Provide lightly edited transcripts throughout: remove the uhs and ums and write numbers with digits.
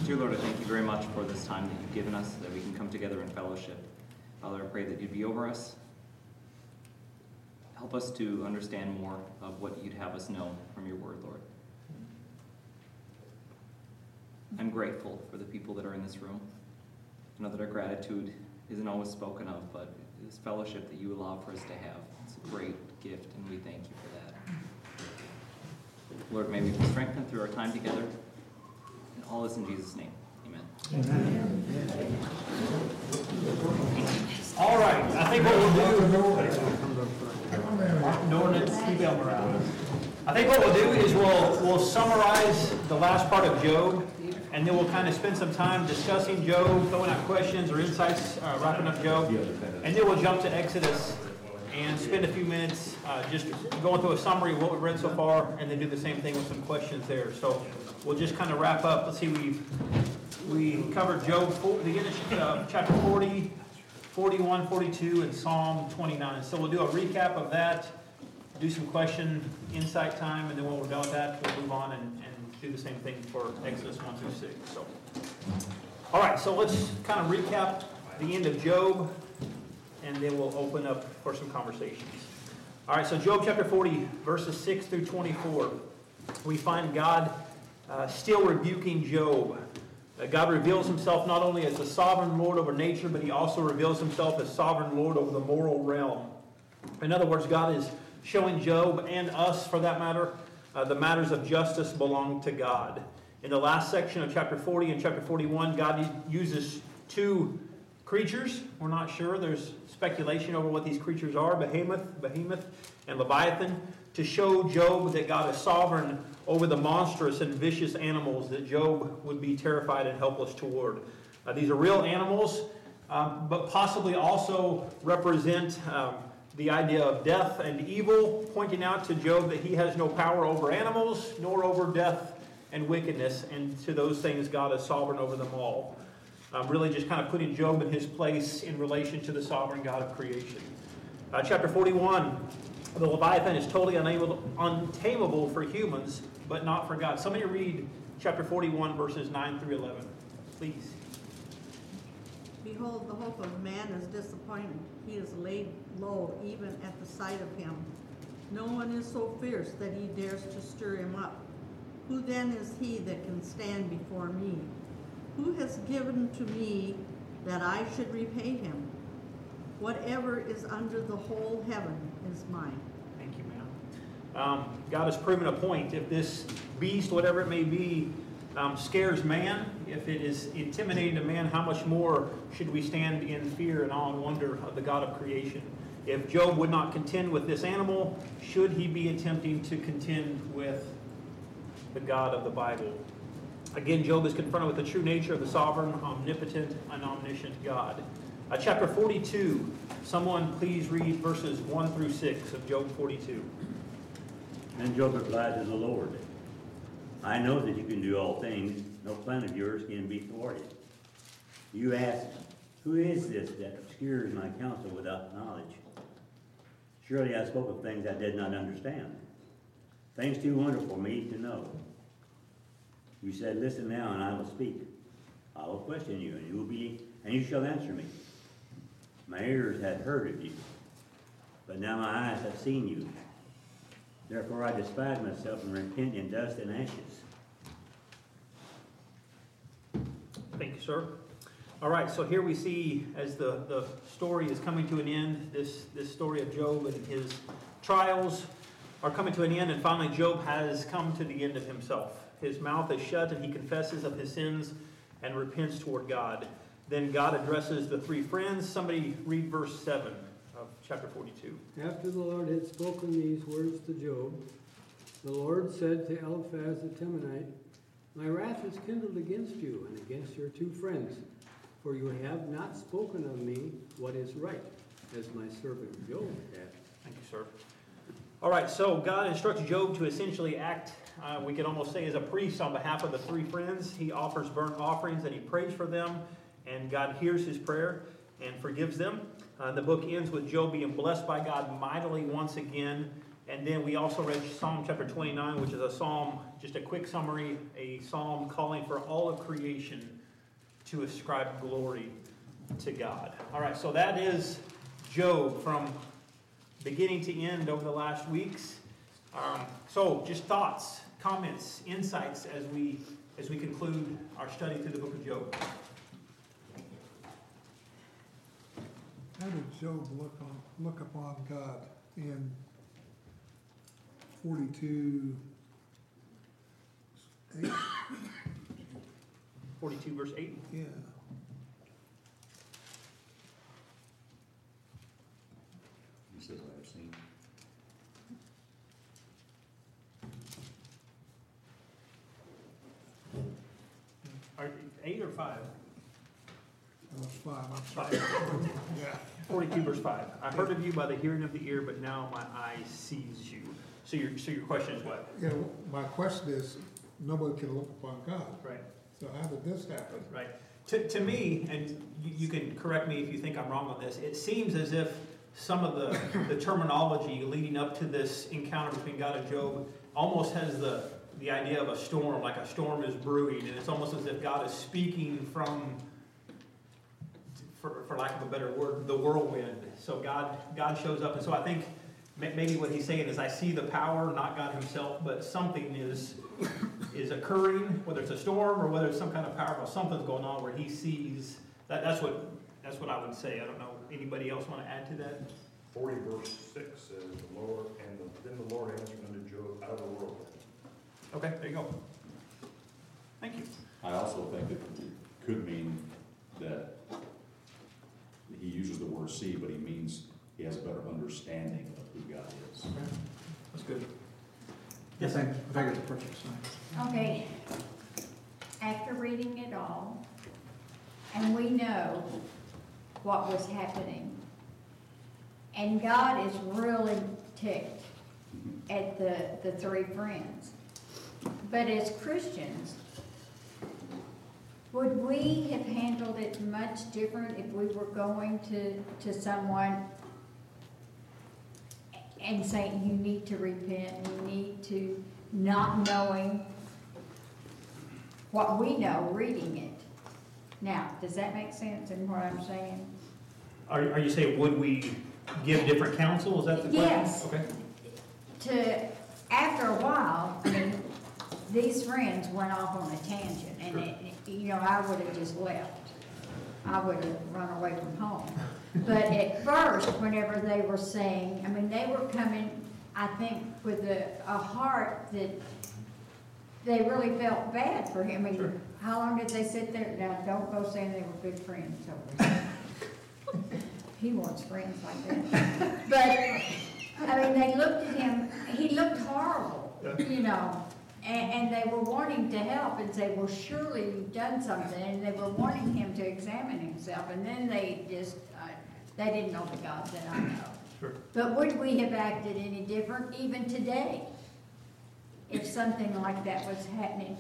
Dear Lord, I thank you very much for this time that you've given us, that we can come together in fellowship. Father, I pray that you'd be over us. Help us to understand more of what you'd have us know from your word, Lord. I'm grateful for the people that are in this room. I know that our gratitude isn't always spoken of, but this fellowship that you allow for us to have, it's a great gift, and we thank you for that. Lord, may we be strengthened through our time together. And all this in Jesus' name. Amen. Amen. All right, I think what we'll do is we'll summarize the last part of Job, and then we'll kind of spend some time discussing Job, throwing out questions or insights, wrapping up Job, and then we'll jump to Exodus and spend a few minutes just going through a summary of what we've read so far, and then do the same thing with some questions there. So we'll just kind of wrap up. Let's see, we covered Job, the end of chapter 40, 41, 42, and Psalm 29. So we'll do a recap of that, do some question insight time, and then when we're done with that, we'll move on and do the same thing for Exodus 1 through 6. So, all right, so let's kind of recap the end of Job, and then we'll open up for some conversations. All right, so Job chapter 40, verses 6 through 24. We find God still rebuking Job. God reveals himself not only as the sovereign Lord over nature, but he also reveals himself as sovereign Lord over the moral realm. In other words, God is showing Job, and us for that matter, the matters of justice belong to God. In the last section of chapter 40 and chapter 41, God uses two creatures. We're not sure. There's speculation over what these creatures are, Behemoth and Leviathan, to show Job that God is sovereign over the monstrous and vicious animals that Job would be terrified and helpless toward. These are real animals, but possibly also represent the idea of death and evil, pointing out to Job that he has no power over animals, nor over death and wickedness, and to those things God is sovereign over them all. Really just kind of putting Job in his place in relation to the sovereign God of creation. Chapter 41, the Leviathan is totally untamable for humans, but not for God. Somebody read chapter 41, verses 9 through 11, please. Behold, the hope of man is disappointed. He is laid low even at the sight of him. No one is so fierce that he dares to stir him up. Who then is he that can stand before me? Who has given to me that I should repay him? Whatever is under the whole heaven is mine. Thank you, ma'am. God has proven a point. If this beast, whatever it may be, scares man, if it is intimidating to man, how much more should we stand in fear and awe and wonder of the God of creation? If Job would not contend with this animal, should he be attempting to contend with the God of the Bible? Again, Job is confronted with the true nature of the sovereign, omnipotent, and omniscient God. Chapter 42, someone please read verses 1 through 6 of Job 42. Then Job replied to the Lord, I know that you can do all things. No plan of yours can be thwarted. You ask, who is this that obscures my counsel without knowledge? Surely I spoke of things I did not understand, things too wonderful for me to know. You said, listen now, and I will speak. I will question you, and you shall answer me. My ears had heard of you, but now my eyes have seen you. Therefore I despise myself and repent in dust and ashes. Thank you, sir. All right, so here we see, as the story is coming to an end, this story of Job and his trials are coming to an end, and finally Job has come to the end of himself. His mouth is shut, and he confesses of his sins and repents toward God. Then God addresses the three friends. Somebody read verse 7 of chapter 42. After the Lord had spoken these words to Job, the Lord said to Eliphaz the Temanite, My wrath is kindled against you and against your two friends, for you have not spoken of me what is right, as my servant Job had. Thank you, sir. All right, so God instructs Job to essentially act, we could almost say, as a priest on behalf of the three friends. He offers burnt offerings and he prays for them, and God hears his prayer and forgives them. The book ends with Job being blessed by God mightily once again. And then we also read Psalm chapter 29, which is a psalm just a quick summary, a psalm calling for all of creation to ascribe glory to God. All right, so that is Job from beginning to end over the last weeks. So just thoughts, comments, insights as we conclude our study through the book of Job. How did Job look upon God in 42:8? 42 verse 8. Yeah. He says, I have seen. Are 8 or 5? That was 5, I'm sorry. Yeah. 42 verse 5. I heard of you by the hearing of the ear, but now my eye sees you. So your question is what? Yeah, my question is, nobody can look upon God. Right. So how did this happen? Right. To me, and you can correct me if you think I'm wrong on this, it seems as if some of the terminology leading up to this encounter between God and Job almost has the idea of a storm, like a storm is brewing, and it's almost as if God is speaking from, for lack of a better word, the whirlwind. So God shows up, and so I think maybe what he's saying is, I see the power, not God himself, but something is occurring, whether it's a storm or whether it's some kind of power, something's going on where he sees. That's what I would say. I don't know. Anybody else want to add to that? 40 verse 6 says, then the Lord answered unto Job out of the whirlwind. Okay, there you go. Thank you. I also think it could mean that he uses the word see, but he means he has a better understanding of who God is. Okay. That's good. I think it's a perfect sign. Okay, after reading it all, and we know what was happening, and God is really ticked at the three friends. But as Christians, would we have handled it much different if we were going to someone and saying, you need to repent, you need to, not knowing what we know, reading it? Now, does that make sense in what I'm saying? Are you saying, would we give different counsel? Is that the question? Yes. Okay. After a while, I mean, these friends went off on a tangent, and I would have just left. I would have run away from home. But at first, whenever they were saying, I mean, they were coming, I think, with a heart that they really felt bad for him. I mean, Sure. How long did they sit there? Now, don't go saying they were good friends. So he wants friends like that. But, I mean, they looked at him, he looked horrible, and they were wanting to help and say, well, surely you've done something, and they were wanting him to examine himself, and then they just, they didn't know the God that I know. Sure. But would we have acted any different even today if something like that was happening?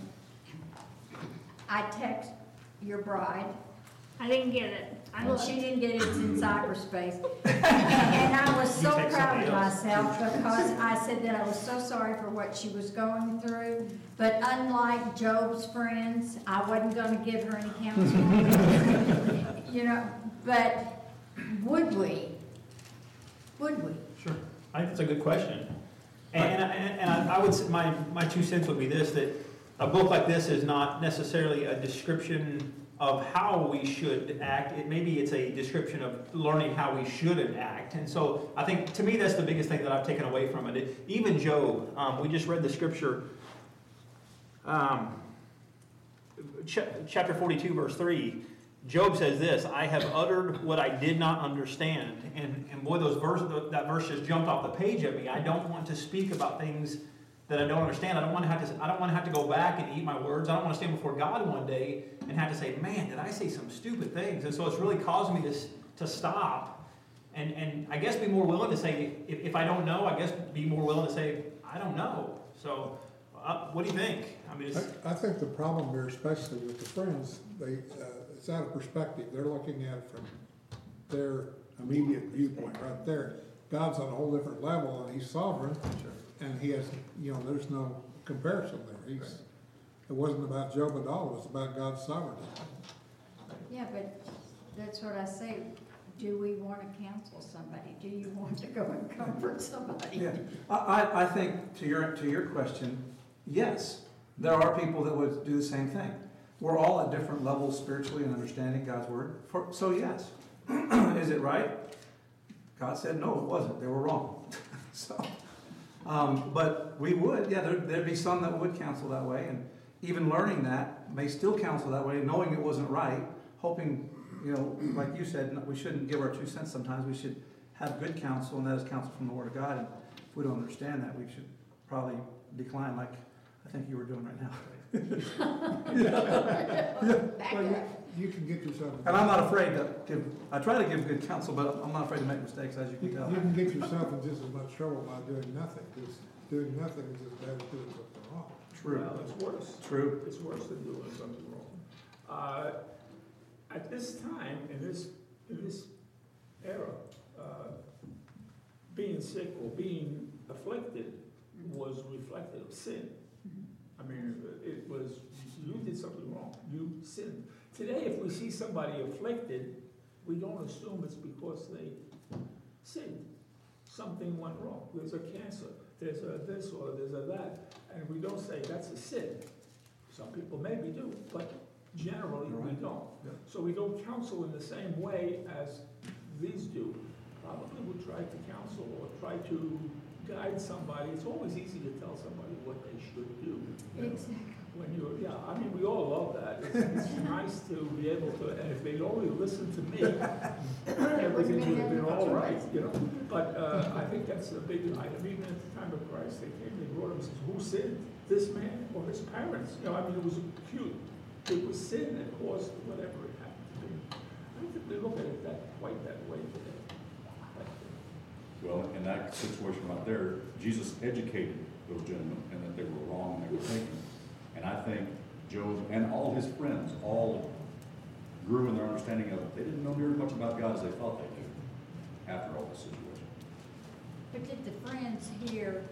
I text your bride. I didn't get it. Well, she didn't get it, it's in cyberspace. And I was so You text proud of somebody else. myself because I said that I was so sorry for what she was going through. But unlike Job's friends, I wasn't going to give her any counsel. But would we? Would we? Sure. I think that's a good question. And I would say, my 2 cents would be this, that a book like this is not necessarily a description of how we should act. Maybe it's a description of learning how we shouldn't act. And so I think, to me, that's the biggest thing that I've taken away from it. Even Job, we just read the scripture, chapter 42, verse 3, Job says this, I have uttered what I did not understand. And boy, that verse just jumped off the page at me. I don't want to speak about things that I don't understand. I don't want to have to go back and eat my words. I don't want to stand before God one day and have to say, man, did I say some stupid things? And so it's really caused me to stop and I guess be more willing to say, if I don't know, I guess be more willing to say, I don't know. So what do you think? I mean, I think the problem here, especially with the friends, it's out of perspective. They're looking at it from their immediate viewpoint right there. God's on a whole different level, and he's sovereign, and he has, there's no comparison there. It wasn't about Job at all, it was about God's sovereignty. Yeah, but that's what I say. Do we want to counsel somebody? Do you want to go and comfort somebody? Yeah, I think to your question, yes, there are people that would do the same thing. We're all at different levels spiritually and understanding God's word. So yes, is it right? God said no, it wasn't. They were wrong. So, but we would, yeah, there'd be some that would counsel that way, and even learning that may still counsel that way, knowing it wasn't right, hoping, you know, like you said, we shouldn't give our 2 cents sometimes. We should have good counsel, and that is counsel from the Word of God. And if we don't understand that, we should probably decline, like I think you were doing right now. Well, you can get yourself. And I'm not afraid to give, I try to give good counsel, but I'm not afraid to make mistakes, as you can tell. You can get yourself in just as much trouble by doing nothing, because doing nothing is as bad as doing something wrong. True. Well, it's worse. True. It's worse than doing something wrong. At this time, in this era, being sick or being afflicted was reflective of sin. I mean, it was, you did something wrong, you sinned. Today, if we see somebody afflicted, we don't assume it's because they sinned. Something went wrong. There's a cancer, there's a this or there's a that, and we don't say that's a sin. Some people maybe do, but generally we don't. Yeah. So we don't counsel in the same way as these do. Probably would try to counsel or try to guide somebody. It's always easy to tell somebody what they should do. Exactly. When you're, yeah, I mean, we all love that. It's nice to be able to, and if they'd only listen to me, everything would have been all right, you know. But I think that's a big item. Even at the time of Christ, they came, they brought him and said, who sinned? This man or his parents? You know, I mean, it was acute. It was sin that caused whatever it happened to be. I don't think they look at it quite that way today. Well, in that situation right there, Jesus educated those gentlemen and that they were wrong and they were thinking. And I think Job and all his friends all grew in their understanding of it. They didn't know nearly as much about God as they thought they did after all this situation. But did the friends hear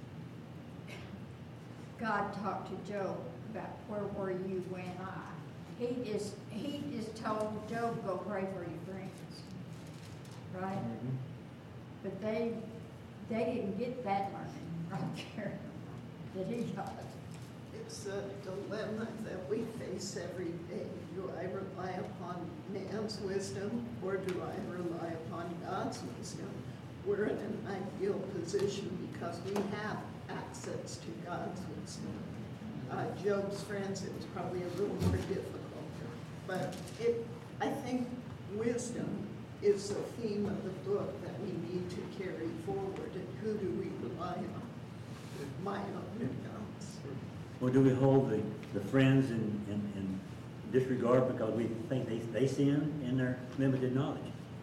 God talk to Job about where were you when I? He just told Job, go pray for your friends, right? Mm-hmm. But they didn't get that learning right there that he got. It's a dilemma that we face every day. Do I rely upon man's wisdom or do I rely upon God's wisdom? We're in an ideal position because we have access to God's wisdom. Job's friends, it was probably a little more difficult. But I think wisdom is the theme of the book that we need to carry forward. And who do we rely on? My own God's. Or do we hold the friends in disregard because we think they sin in their limited knowledge?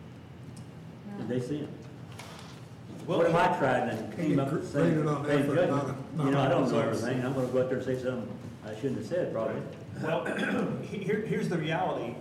Did they sin? Well, What if I tried and came up with the Grade same it on same effort, judgment? not You know, I don't know results. everything. I'm gonna go out there and say something I shouldn't have said, probably. Well, here's the reality.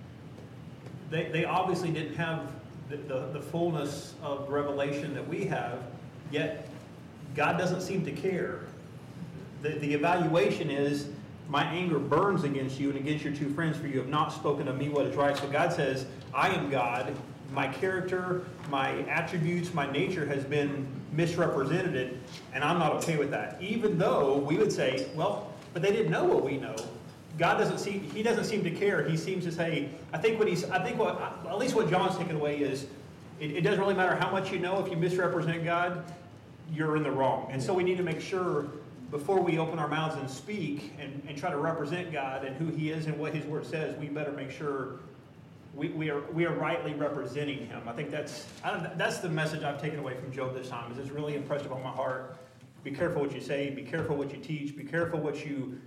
They obviously didn't have the fullness of revelation that we have, yet God doesn't seem to care. The evaluation is, my anger burns against you and against your two friends, for you have not spoken to me what is right. So God says, I am God. My character, my attributes, my nature has been misrepresented, and I'm not okay with that. Even though we would say, well, but they didn't know what we know. God doesn't seem, he doesn't seem to care. He seems to say, at least what John's taken away is, it doesn't really matter how much you know. If you misrepresent God, you're in the wrong. And so we need to make sure, before we open our mouths and speak and try to represent God and who he is and what his word says, we better make sure we are rightly representing him. I think that's the message I've taken away from Job this time. Is it's really impressed upon my heart. Be careful what you say. Be careful what you teach. Be careful what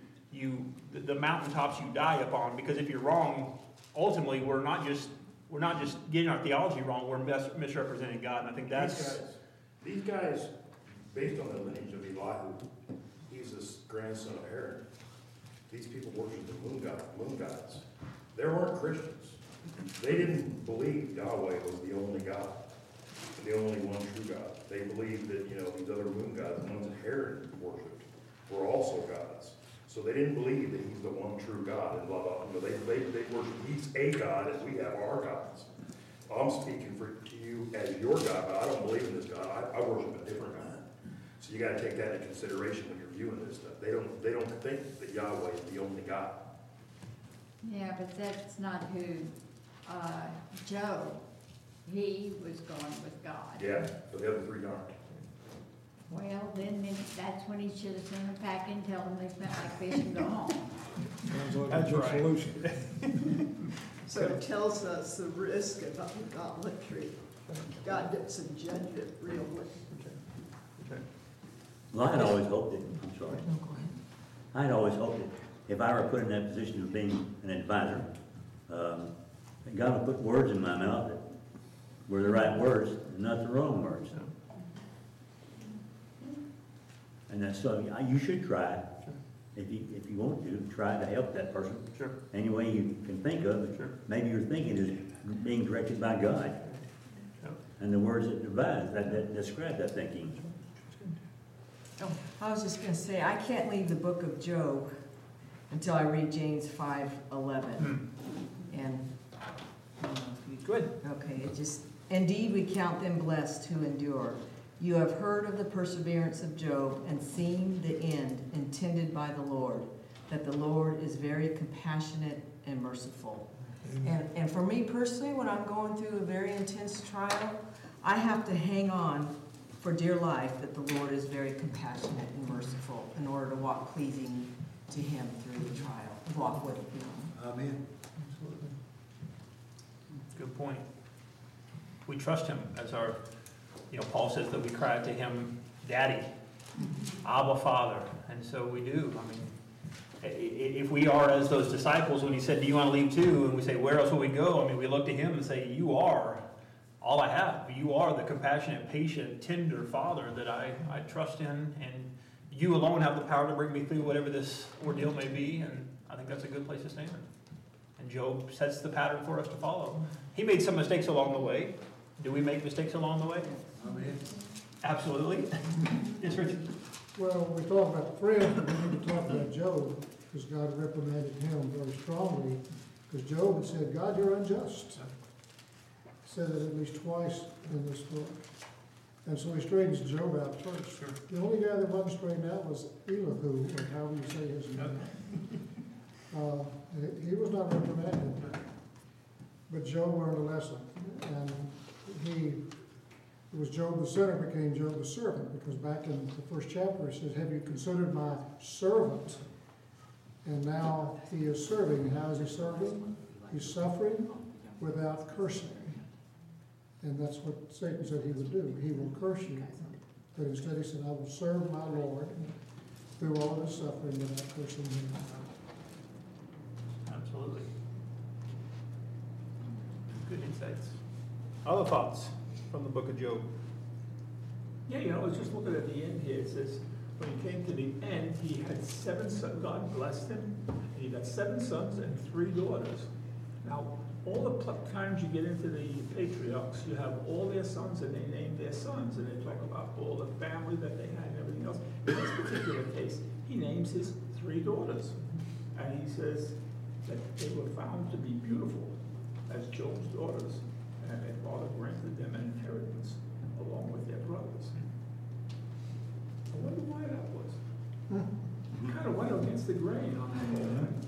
the mountaintops you die upon. Because if you're wrong, ultimately we're not just getting our theology wrong. We're misrepresenting God. And I think that's These guys, based on the lineage of Elihu, he's the grandson of Aaron. These people worship the moon gods. They weren't Christians. They didn't believe Yahweh was the only God, the only one true God. They believed that, these other moon gods, the ones that Aaron worshipped, were also gods. So they didn't believe that he's the one true God and blah, blah, blah. They worship, he's a God and we have our gods. I'm speaking to you as your God, but I don't believe in this God. I worship a different God. So you gotta take that into consideration when you're viewing this stuff. They don't think that Yahweh is the only God. Yeah, but that's not who, Job, he was going with God. Yeah, but the other three aren't. Well, then that's when he should have sent them back and tell them they smell like fish and go home. Sounds like a That's good right. solution. So it tells us the risk of idolatry. God doesn't judge it really. Well, I'd always hoped that, I'm sorry. I'd always hoped that if I were put in that position of being an advisor, that God would put words in my mouth that were the right words, and not the wrong words. And that's so, you should try, if you want to, try to help that person. Sure. Any way you can think of it. Sure. Maybe your thinking is being directed by God. And the words that devise, that describe that thinking. Oh, I was just gonna say, I can't leave the book of Job until I read James 5:11. And, I don't know if you. Good. Okay, it just, indeed we count them blessed who endure. You have heard of the perseverance of Job and seen the end intended by the Lord, that the Lord is very compassionate and merciful. And for me personally, when I'm going through a very intense trial, I have to hang on for dear life that the Lord is very compassionate and merciful in order to walk pleasing to Him through the trial, walk with Him. Amen. Good point. We trust Him as our, Paul says that we cry out to Him, Daddy, Abba, Father, and so we do. I mean, if we are as those disciples when He said, do you want to leave too? And we say, where else will we go? I mean, we look to Him and say, you are all I have. You are the compassionate, patient, tender Father that I trust in, and you alone have the power to bring me through whatever this ordeal may be, and I think that's a good place to stand. And Job sets the pattern for us to follow. He made some mistakes along the way. Do we make mistakes along the way? Amen. Absolutely. Yes, Richard? Well, we talk about friends, but we need to talk about Job, because God reprimanded him very strongly, because Job had said, God, you're unjust. Said it at least twice in this book. And so he straightens Job out first. Sure. The only guy that wasn't straightened out was Elihu, or however you say his name. He was not reprimanded, but Job learned a lesson. And it was Job the sinner became Job the servant, because back in the first chapter it says, have you considered my servant? And now he is serving. How is he serving? He's suffering without cursing. And that's what Satan said he would do. He will curse you. But instead he said, I will serve my Lord through all of his suffering without cursing him. Absolutely. Good insights. Other thoughts from the book of Job? Yeah, I was just looking at the end here. It says, when he came to the end, he had 7 sons. God blessed him. And he got 7 sons and 3 daughters. Now, all the times you get into the patriarchs, you have all their sons and they name their sons and they talk about all the family that they had and everything else. In this particular case, he names his 3 daughters. And he says that they were found to be beautiful as Job's daughters. And their father granted them an inheritance along with their brothers. I wonder why that was. Kind of went against the grain on that whole thing.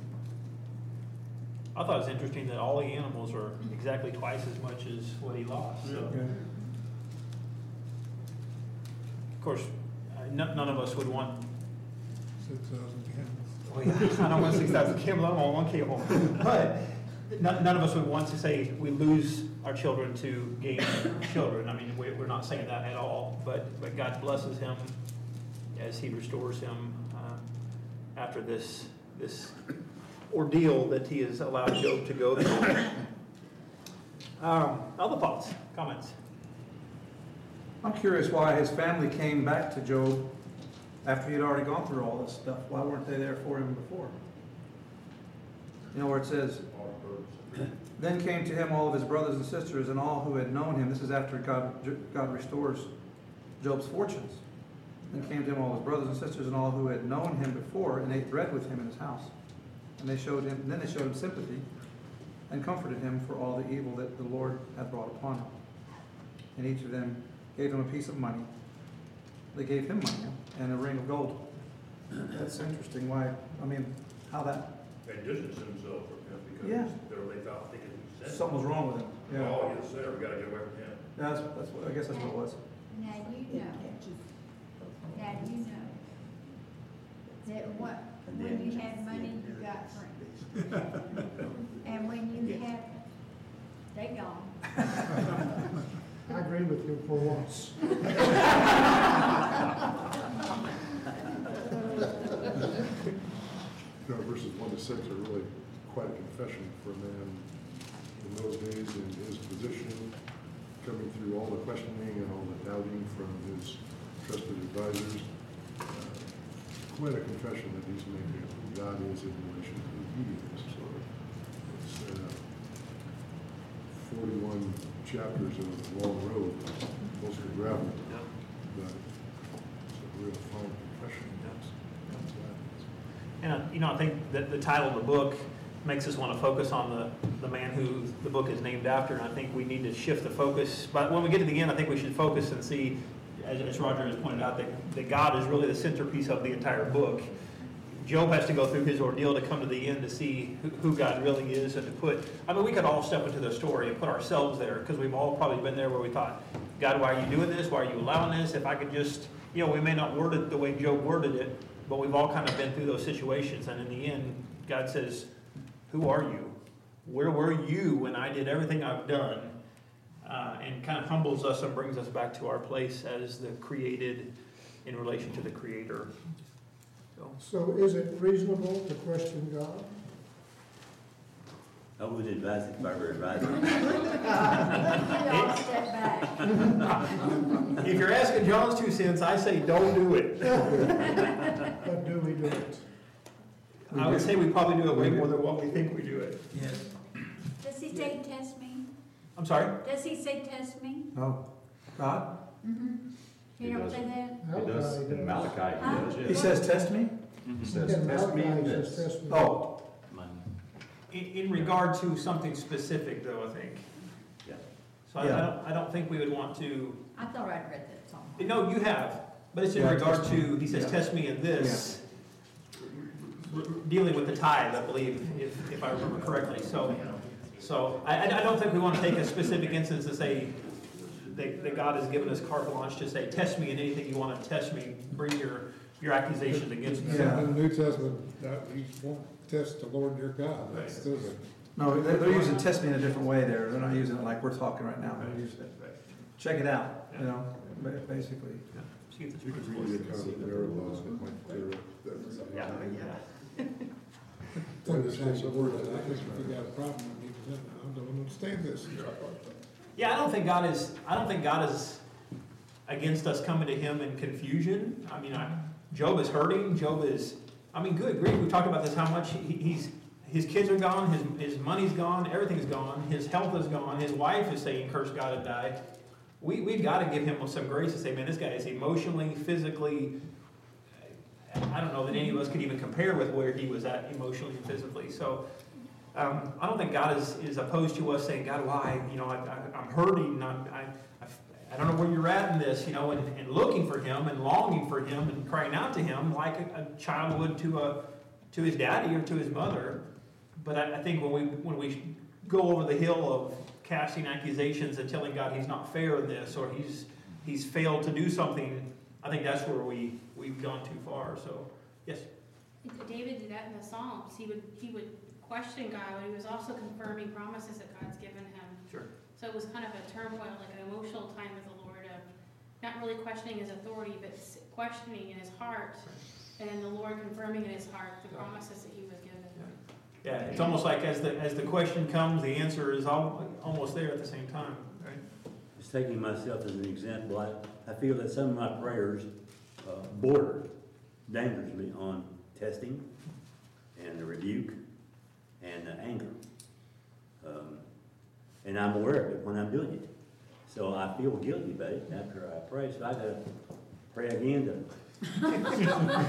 I thought it was interesting that all the animals are exactly twice as much as what he lost. So. Yeah. Of course, none of us would want. 6,000 camels. Well, yeah, I don't want 6,000 camels. I don't want 1 camel. But none of us would want to say we lose our children to gain children. I mean, we're not saying that at all. But God blesses him as He restores him after this ordeal that he has allowed Job to go through. Other thoughts, comments? I'm curious why his family came back to Job after he had already gone through all this stuff. Why weren't they there for him before? Where it says, then came to him all of his brothers and sisters and all who had known him. This is after God restores Job's fortunes. And came to him all his brothers and sisters and all who had known him before, and ate bread with him in his house. And then they showed him sympathy, and comforted him for all the evil that the Lord had brought upon him. And each of them gave him a piece of money. They gave him money and a ring of gold. That's interesting. Why? I mean, how that? They distanced themselves from him because Yeah. they thought thinking he said. Something was wrong with him. Yeah. Oh, yes, sir, we gotta get away from him. That's what, I guess that's what it was. Now you know that when you have money, you got friends. And when you have, they gone. I agree with you for once. Verses 1 to 6 are really quite a confession for a man in those days in his position, coming through all the questioning and all the doubting from his trusted advisors. Quite a confession that he's making of who God is in relation to who he is. So it's 41 chapters of a long road, mostly gravel, but it's a real fine confession. And, I think that the title of the book makes us want to focus on the man who the book is named after, and I think we need to shift the focus. But when we get to the end, I think we should focus and see, as Roger has pointed out, that God is really the centerpiece of the entire book. Job has to go through his ordeal to come to the end to see who God really is, and to put, we could all step into the story and put ourselves there, because we've all probably been there where we thought, God, why are you doing this? Why are you allowing this? If I could just, we may not word it the way Job worded it, but we've all kind of been through those situations, and in the end, God says, who are you? Where were you when I did everything I've done? And kind of humbles us and brings us back to our place as the created in relation to the Creator. So is it reasonable to question God? I would advise it if I were advising. If you're asking John's 2 cents, I say don't do it. But do we do it? I would say we probably do it way more than what we think we do it. Yes. Does he say test me? I'm sorry? Does he say test me? No. God? Mm-hmm. He don't say that? He does, in Malachi, he does, yes. He says, test me? He says, test me in this. Test me. Oh. In regard to something specific, though, I think. Yeah. So I don't think we would want to. I thought I'd read that somewhere. No, you have, but it's in regard to, he says, test me in this, dealing with the tithe, I believe, if I remember correctly. So I don't think we want to take a specific instance to say that God has given us carte blanche to say, test me in anything you want to test me, bring your accusations against me. Yeah, in the New Testament, you won't test the Lord your God. That's still the. No, they're using test me in a different way there. They're not using it like we're talking right now. They're using it, check it out, basically. You could read the account of the miracles that went through it. Understand the word, I think if you got a problem with me, I don't understand this. Yeah, I don't think God is against us coming to Him in confusion. Job is hurting. Job is, good grief. We talked about this, how much his kids are gone, his money's gone, everything's gone, his health is gone, his wife is saying, curse God and die. We've got to give him some grace and say, man, this guy is emotionally, physically, I don't know that any of us could even compare with where he was at emotionally and physically. So I don't think God is opposed to us saying, God, why? I'm hurting. I don't know where you're at in this, and looking for Him and longing for Him and crying out to Him like a child would to his daddy or to his mother. But I think when we go over the hill of casting accusations and telling God He's not fair in this, or He's failed to do something, I think that's where we've gone too far. So, yes. David did that in the Psalms. He would question God, but he was also confirming promises that God's given him. Sure. So it was kind of a turmoil, like an emotional time with the Lord of not really questioning His authority, but questioning in his heart, and then the Lord confirming in his heart the promises that he was given. Yeah, it's almost like as the question comes, the answer is almost there at the same time, right? Just taking myself as an example, I feel that some of my prayers border dangerously on testing and the rebuke and the anger. And I'm aware of it when I'm doing it. So I feel guilty about it after I pray. So I gotta Pray again to, you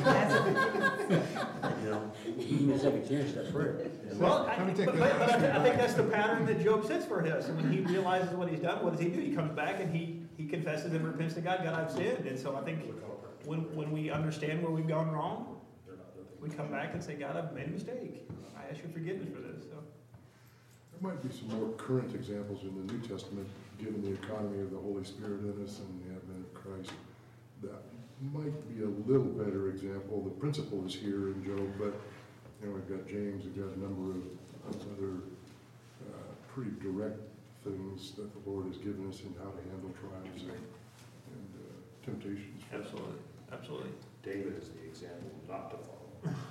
know, give me a second chance to pray. Well, I think that's the pattern that Job sets for us. And when he realizes what he's done, what does he do? He comes back and he confesses and repents to God, God, I've sinned. And so I think when we understand where we've gone wrong, we come back and say, God, I've made a mistake. I ask your forgiveness for this. So. There might be some more current examples in the New Testament, given the economy of the Holy Spirit in us and the advent of Christ. That might be a little better example. The principle is here in Job, but you know, we've got James, we've got a number of other pretty direct things that the Lord has given us in how to handle trials and temptations. Absolutely, absolutely. David is the example not to follow.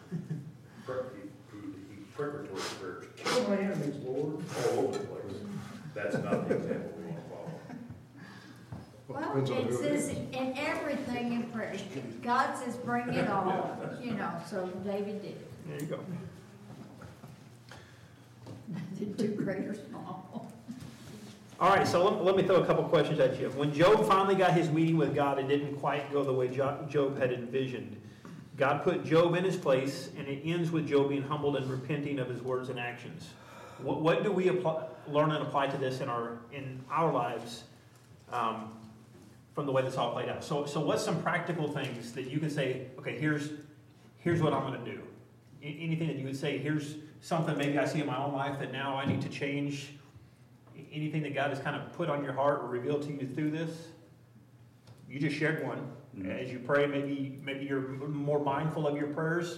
He preparatory prayers, kill my enemies, Lord, all over the place. That's not the example we want to follow. Well, it says in everything in prayer, God says bring it all, you know, so David did it. There you go. Did do great or small. All right, so let me throw a couple questions at you. When Job finally got his meeting with God, it didn't quite go the way Job had envisioned. God put Job in his place, and it ends with Job being humbled and repenting of his words and actions. What do we learn and apply to this in our lives from the way this all played out? So what's some practical things that you can say, okay, here's what I'm going to do? Anything that you would say, here's something maybe I see in my own life that now I need to change? Anything that God has kind of put on your heart or revealed to you through this? You just shared one. Mm-hmm. As you pray, maybe you're more mindful of your prayers.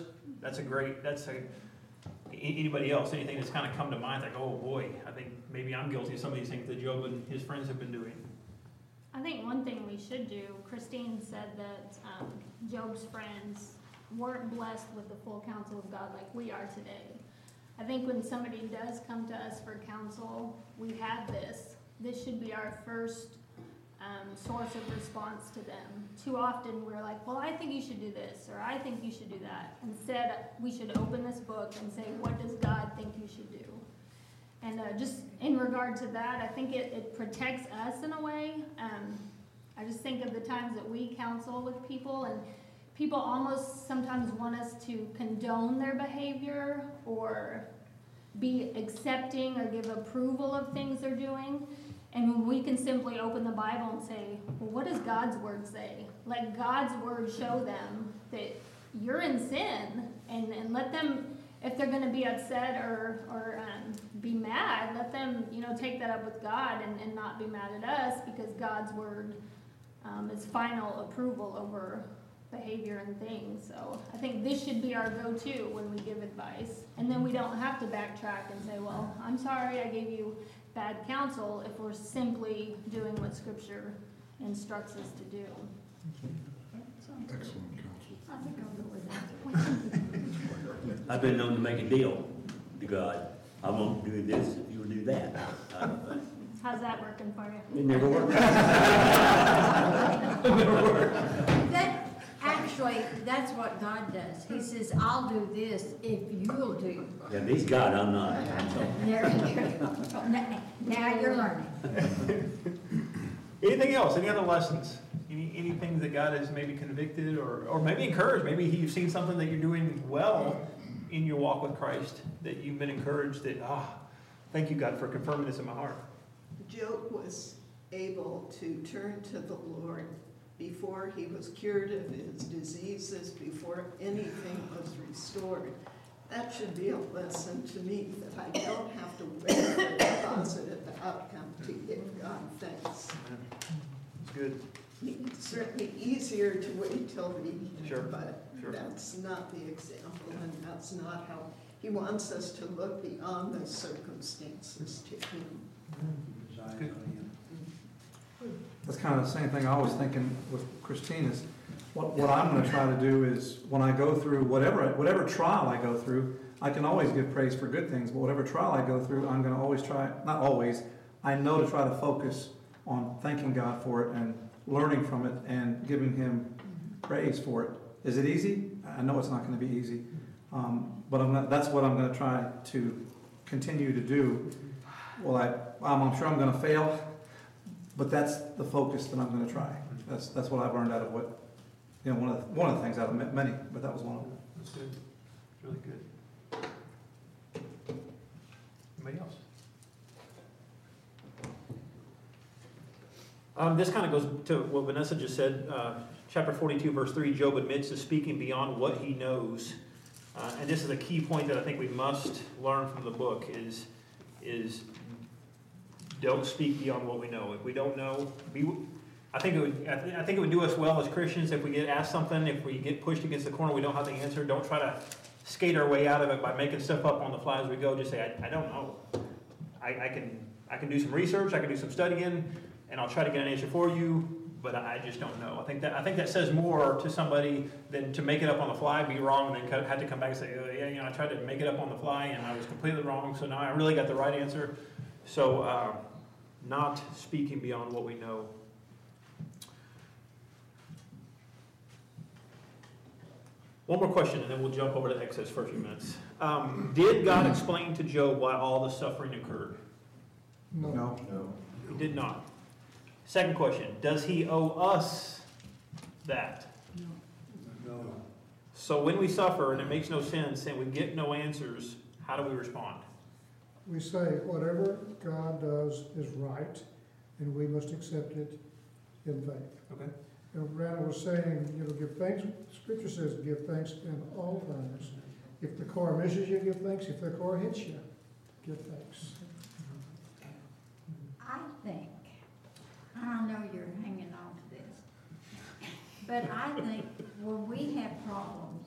Anybody else, anything that's kind of come to mind, like, oh boy, I think maybe I'm guilty of some of these things that Job and his friends have been doing. I think one thing we should do, Christine said that Job's friends weren't blessed with the full counsel of God like we are today. I think when somebody does come to us for counsel, we have this. This should be our first source of response to them. Too often we're like, well, I think you should do this, or I think you should do that. Instead, we should open this book and say, what does God think you should do? And just in regard to that, I think it protects us in a way. I just think of the times that we counsel with people, and people almost sometimes want us to condone their behavior or be accepting or give approval of things they're doing. And when we can simply open the Bible and say, well, what does God's word say? Let God's word show them that you're in sin, and let them, if they're going to be upset or be mad, let them, take that up with God and not be mad at us, because God's word is final approval over behavior and things. So I think this should be our go-to when we give advice. And then we don't have to backtrack and say, well, I'm sorry I gave you bad counsel, if we're simply doing what Scripture instructs us to do. Excellent counsel. I think I'll go with that. I've been known to make a deal to God. I won't do this if you'll do that. How's that working for you? It never works. It never works. Actually, that's what God does. He says, I'll do this if you'll do. Yeah, he's God, I'm not. Now you're learning. Anything else? Any other lessons? Anything that God has maybe convicted or maybe encouraged? Maybe you've seen something that you're doing well in your walk with Christ that you've been encouraged that, thank you, God, for confirming this in my heart. Job was able to turn to the Lord before he was cured of his diseases, before anything was restored. That should be a lesson to me, that I don't have to wait for a positive outcome to give God thanks. It's good. It's certainly easier to wait till the end, Sure. but that's not the example, and that's not how he wants us to look beyond the circumstances to him. It's good. That's kind of the same thing I was thinking with Christine is, what I'm going to try to do is when I go through whatever trial I go through, I can always give praise for good things, but whatever trial I go through, I'm going to always try, not always, I know to try to focus on thanking God for it and learning from it and giving Him praise for it. Is it easy? I know it's not going to be easy, but that's what I'm going to try to continue to do. Well, I'm sure I'm going to fail, but that's the focus that I'm going to try. That's what I've learned out of what one of the things out of many, but that was one of them. That's good. Really good. Anybody else? This kind of goes to what Vanessa just said. Chapter 42, verse 3, Job admits to speaking beyond what he knows. And this is a key point that I think we must learn from the book is don't speak beyond what we know. If we don't know, I think it would do us well as Christians if we get asked something, if we get pushed against the corner, we don't have the answer. Don't try to skate our way out of it by making stuff up on the fly as we go. Just say, I don't know. I can do some research, I can do some studying, and I'll try to get an answer for you, but I just don't know. I think that says more to somebody than to make it up on the fly, be wrong, and then have to come back and say, oh, yeah, I tried to make it up on the fly and I was completely wrong, so now I really got the right answer. So not speaking beyond what we know. One more question, and then we'll jump over to Exodus for a few minutes. Did God explain to Job why all the suffering occurred? No. He did not. Second question, does he owe us that? No. So when we suffer and it makes no sense and we get no answers, how do we respond? We say whatever God does is right, and we must accept it in faith. Okay. And Randall was saying, give thanks. Scripture says give thanks in all things. If the car misses you, give thanks. If the car hits you, give thanks. I think, I don't know you're hanging on to this, but I think when we have problems,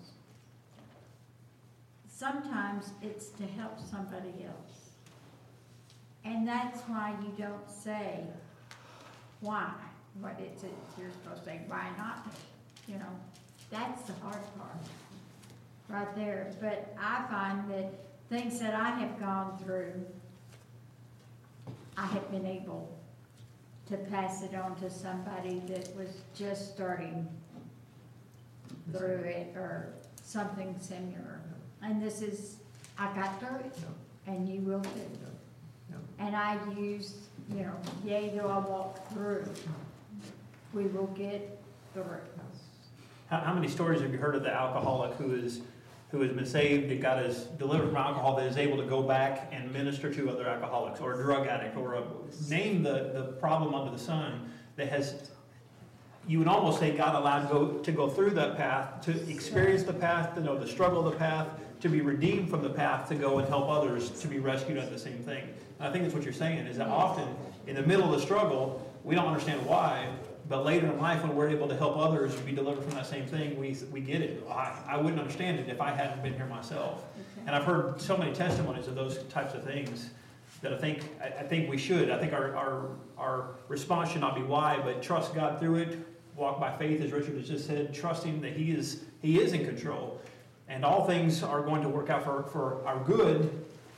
sometimes it's to help somebody else. And that's why you don't say why. What it's, you're supposed to say, why not? That's the hard part right there. But I find that things that I have gone through, I have been able to pass it on to somebody that was just starting through it or something similar. And this is, I got through it, and you will too. And I use, yea, though I walk through, we will get through. How many stories have you heard of the alcoholic who has been saved, that God has delivered from alcohol, that is able to go back and minister to other alcoholics, or a drug addict, or name the problem under the sun that has, you would almost say God allowed to go through that path, to experience the path, to know the struggle of the path, to be redeemed from the path, to go and help others to be rescued at the same thing. And I think that's what you're saying, is that often in the middle of the struggle, we don't understand why, but later in life when we're able to help others be delivered from that same thing, we get it. I wouldn't understand it if I hadn't been here myself. Okay. And I've heard so many testimonies of those types of things that I think we should. I think our response should not be why, but trust God through it, walk by faith, as Richard has just said, trusting that He is in control. And all things are going to work out for our good,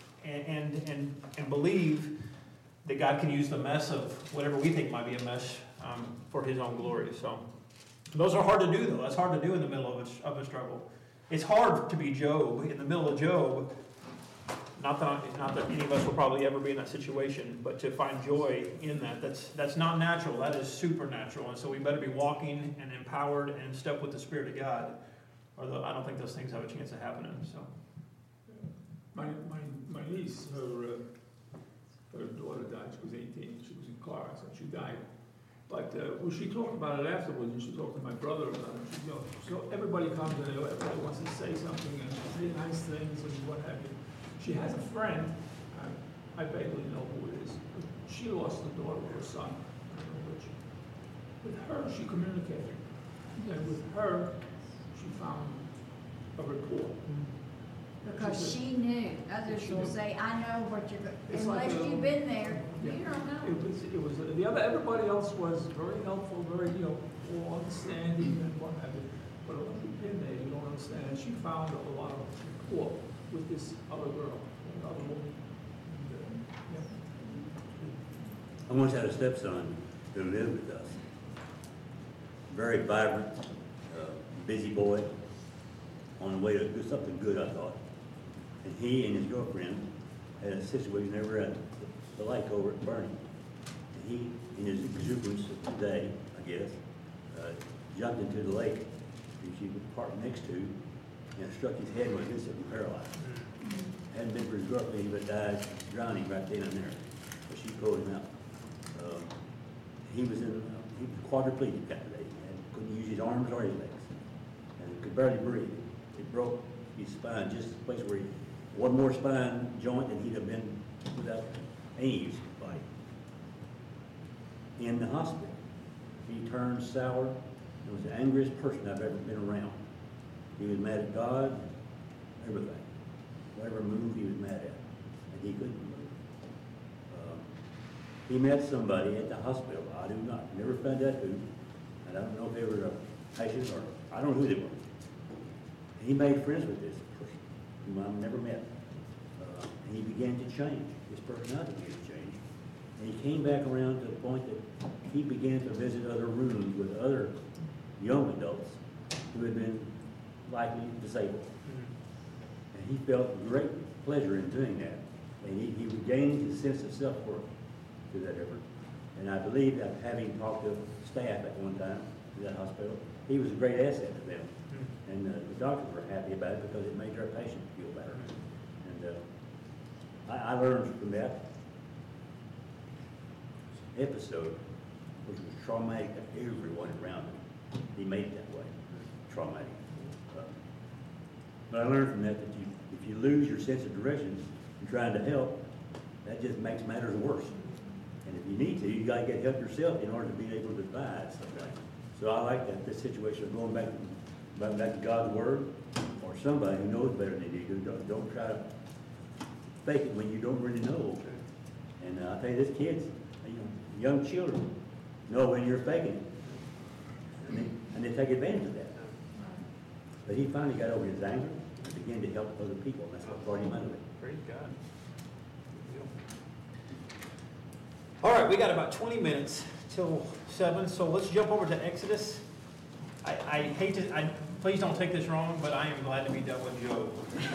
and believe that God can use the mess of whatever we think might be a mess for His own glory. So those are hard to do, though. That's hard to do in the middle of a struggle. It's hard to be Job in the middle of Job. Not that any of us will probably ever be in that situation, but to find joy in that's not natural. That is supernatural. And so we better be walking and empowered and in step with the Spirit of God, or I don't think those things have a chance of happening. So my niece, her daughter died. She was 18. She was in car accident. She died. But when she talked about it afterwards, and she talked to my brother about it, so everybody comes and everybody wants to say something and say nice things and what have you. She has a friend, I vaguely know who it is, but she lost the daughter of her son. With her, she communicated. And with her, she found a report. Because she knew. Others will say, I know what you're going to, unless you've been there, you don't know. It was, everybody else was very helpful, very, all understanding and what have you. But unless you've been there, you don't understand. And she found a lot of support with this other girl, another woman. I once had a stepson who lived with us. Very vibrant, busy boy, on the way to do something good, I thought. And he and his girlfriend had a situation they were at the lake over at Bernie. And he, in his exuberance of the day, I guess, jumped into the lake and she was parked next to, and struck his head with this and paralyzed. Hadn't been for his girlfriend, he but died drowning right then and there. But she pulled him out. He was quadriplegic that day, and couldn't use his arms or his legs, and could barely breathe. It broke his spine, just the place where one more spine joint, and he'd have been without any use of his body. In the hospital, he turned sour and was the angriest person I've ever been around. He was mad at God, everything. Whatever move he was mad at, and he couldn't move. He met somebody at the hospital. I do not, never found out who, and I don't know if they were a patient or, I don't know who they were. He made friends with this person, whom I've never met. And he began to change. His personality began to change. And he came back around to the point that he began to visit other rooms with other young adults who had been likely disabled. And he felt great pleasure in doing that. And he regained his sense of self-worth through that effort. And I believe that having talked to staff at one time at that hospital, he was a great asset to them. And the doctors were happy about it because it made their patient feel better. And I learned from that episode, which was traumatic to everyone around him. He made it that way, traumatic. But I learned from that if you lose your sense of direction in trying to help, that just makes matters worse. And if you need to, you got to get help yourself in order to be able to advise something. So I like that this situation of going back to God's Word, or somebody who knows better than you do. Don't try to fake it when you don't really know. And I tell you, this kids, young children, know when you're faking it, and they take advantage of that. But he finally got over his anger and began to help other people. And that's what brought him out of it. Praise God. All right, we got about 20 minutes till 7, so let's jump over to Exodus. I hate to, please don't take this wrong, but I am glad to be done with Job.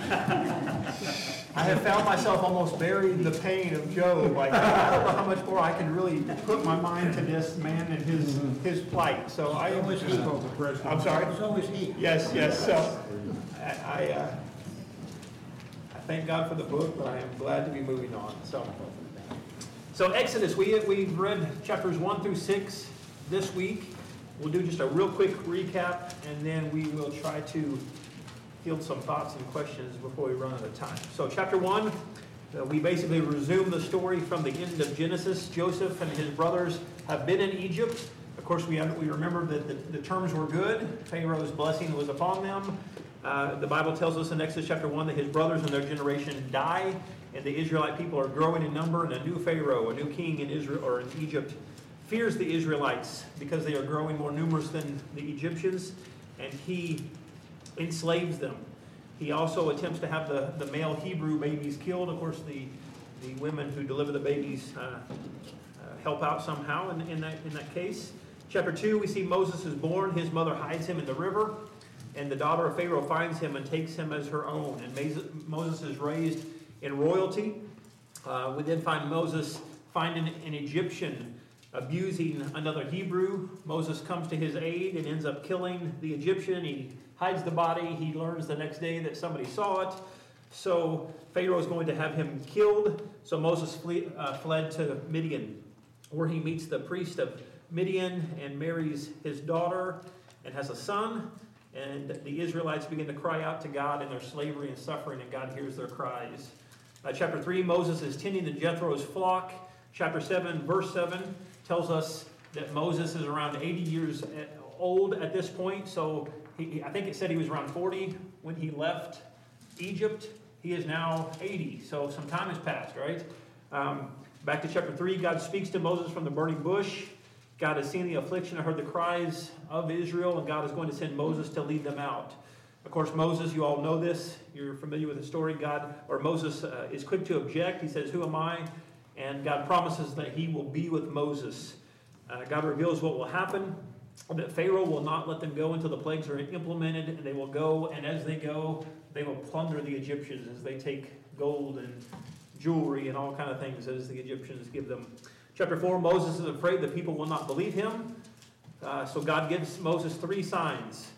I have found myself almost burying the pain of Job. Like, I don't know how much more I can really put my mind to this man and his plight. So I always he. I'm sorry. It's always he. Yes. So I thank God for the book, but I am glad to be moving on. So Exodus, we've read chapters 1 through 6 this week. We'll do just a real quick recap, and then we will try to field some thoughts and questions before we run out of time. So chapter 1, we basically resume the story from the end of Genesis. Joseph and his brothers have been in Egypt. Of course, we remember that the terms were good. Pharaoh's blessing was upon them. The Bible tells us in Exodus chapter 1 that his brothers and their generation die, and the Israelite people are growing in number, and a new Pharaoh, a new king in Israel or in Egypt, fears the Israelites because they are growing more numerous than the Egyptians, and he enslaves them. He also attempts to have the male Hebrew babies killed. Of course, the women who deliver the babies help out somehow in that case. Chapter 2, we see Moses is born. His mother hides him in the river, and the daughter of Pharaoh finds him and takes him as her own. And Moses is raised in royalty. We then find Moses finding an Egyptian abusing another Hebrew. Moses comes to his aid and ends up killing the Egyptian. He hides the body. He learns the next day that somebody saw it. So Pharaoh is going to have him killed. So Moses fled to Midian, where he meets the priest of Midian and marries his daughter and has a son. And the Israelites begin to cry out to God in their slavery and suffering, and God hears their cries. Chapter 3, Moses is tending to Jethro's flock. Chapter 7, verse 7 tells us that Moses is around 80 years old at this point. So I think it said he was around 40 when he left Egypt. He is now 80, so some time has passed, right? Back to chapter 3, God speaks to Moses from the burning bush. God has seen the affliction and heard the cries of Israel, and God is going to send Moses to lead them out. Of course, Moses, you all know this. You're familiar with the story. Moses is quick to object. He says, "Who am I?" And God promises that he will be with Moses. God reveals what will happen, that Pharaoh will not let them go until the plagues are implemented, and they will go, and as they go, they will plunder the Egyptians as they take gold and jewelry and all kind of things as the Egyptians give them. Chapter 4, Moses is afraid the people will not believe him. So God gives Moses 3 signs.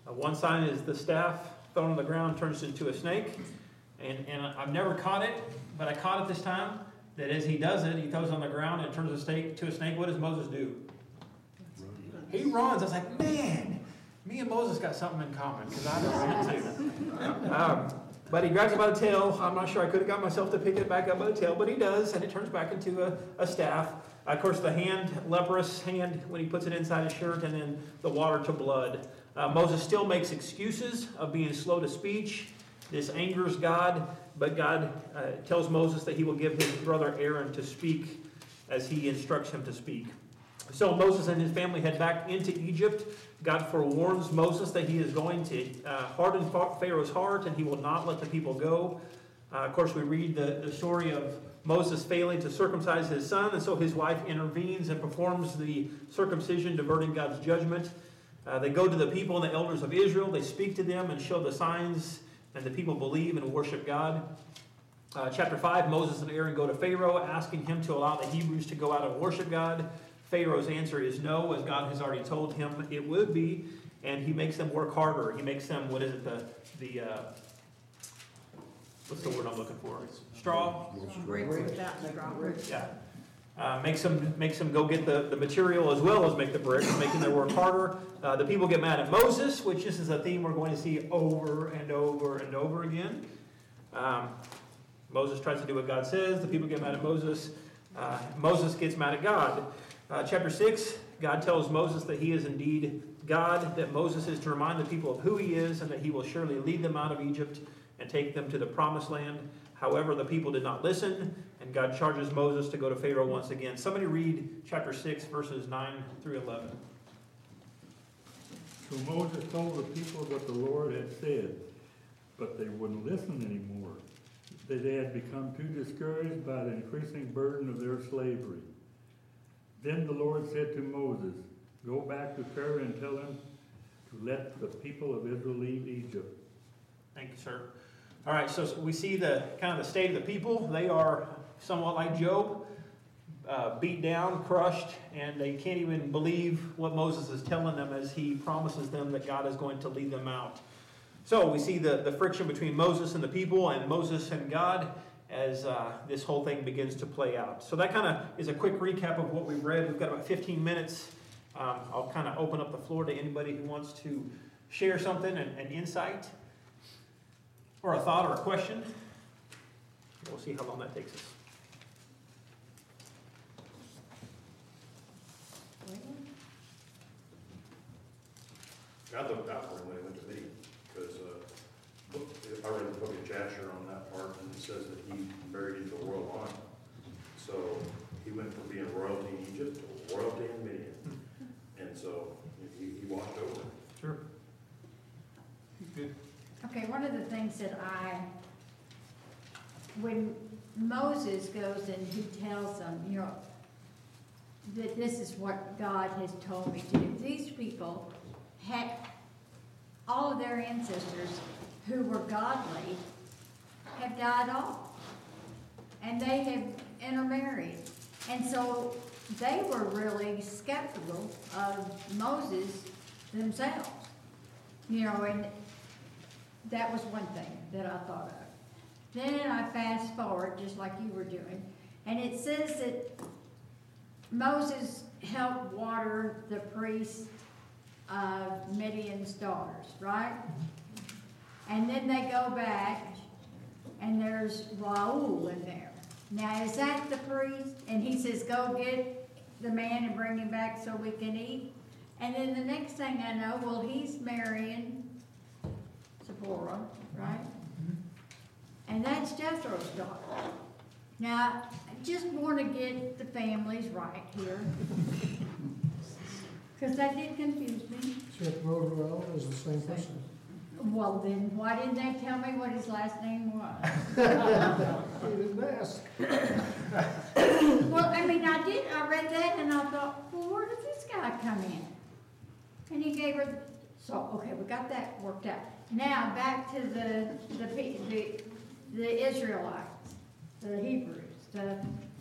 One sign is the staff thrown on the ground turns into a snake. And I've never caught it, but I caught it this time, that as he does it, he throws it on the ground and it turns to a snake. What does Moses do? He runs. I was like, man, me and Moses got something in common, because I don't run too. But he grabs it by the tail. I'm not sure I could have got myself to pick it back up by the tail, but he does, and it turns back into a staff. Of course, the hand, leprous hand, when he puts it inside his shirt, and then the water to blood. Moses still makes excuses of being slow to speech. This angers God, but God tells Moses that he will give his brother Aaron to speak as he instructs him to speak. So Moses and his family head back into Egypt. God forewarns Moses that he is going to harden Pharaoh's heart, and he will not let the people go. Of course, we read the story of Moses failing to circumcise his son, and so his wife intervenes and performs the circumcision, diverting God's judgment. They go to the people and the elders of Israel. They speak to them and show the signs, and the people believe and worship God. Chapter 5, Moses and Aaron go to Pharaoh, asking him to allow the Hebrews to go out and worship God. Pharaoh's answer is no, as God has already told him it would be, and he makes them work harder. He makes them, what's the word I'm looking for? Straw? Yeah. Makes them go get the material as well as make the bricks, making their work harder. The people get mad at Moses, which this is a theme we're going to see over and over and over again. Moses tries to do what God says. The people get mad at Moses. Moses gets mad at God. Chapter 6, God tells Moses that he is indeed God, that Moses is to remind the people of who he is, and that he will surely lead them out of Egypt and take them to the promised land. However, the people did not listen, and God charges Moses to go to Pharaoh once again. Somebody read chapter 6, verses 9 through 11. So Moses told the people what the Lord had said, but they wouldn't listen anymore. They had become too discouraged by the increasing burden of their slavery. Then the Lord said to Moses, "Go back to Pharaoh and tell him to let the people of Israel leave Egypt." Thank you, sir. All right, so we see the kind of the state of the people. They are somewhat like Job, beat down, crushed, and they can't even believe what Moses is telling them as he promises them that God is going to lead them out. So we see the friction between Moses and the people, and Moses and God, as this whole thing begins to play out. So that kind of is a quick recap of what we've read. We've got about 15 minutes. I'll kind of open up the floor to anybody who wants to share something, an insight, or a thought or a question. We'll see how long that takes us. I looked out for him when he went to me, because I read the book of Jasher on that part, and it says that he married into a royal line. So he went from being royalty in Egypt to royalty in Midian. And so he walked over. Sure. Good. Okay, one of the things that when Moses goes and he tells them, that this is what God has told me to do. These people had, all of their ancestors who were godly have died off. And they have intermarried. And so they were really skeptical of Moses themselves. And that was one thing that I thought of. Then I fast forward, just like you were doing, and it says that Moses helped water the priests of Midian's daughters, right? And then they go back, and there's Raul in there. Now, is that the priest? And he says, go get the man and bring him back so we can eat. And then the next thing I know, well, he's marrying Zipporah, right? And that's Jethro's daughter. Now, I just want to get the families right here. Because that did confuse me. Jethro is the same person. Well, then why didn't they tell me what his last name was? You didn't ask. Well, I mean, I read that and I thought, well, where did this guy come in? And he gave her, so, okay, we got that worked out. Now, back to the Israelites, the Hebrews,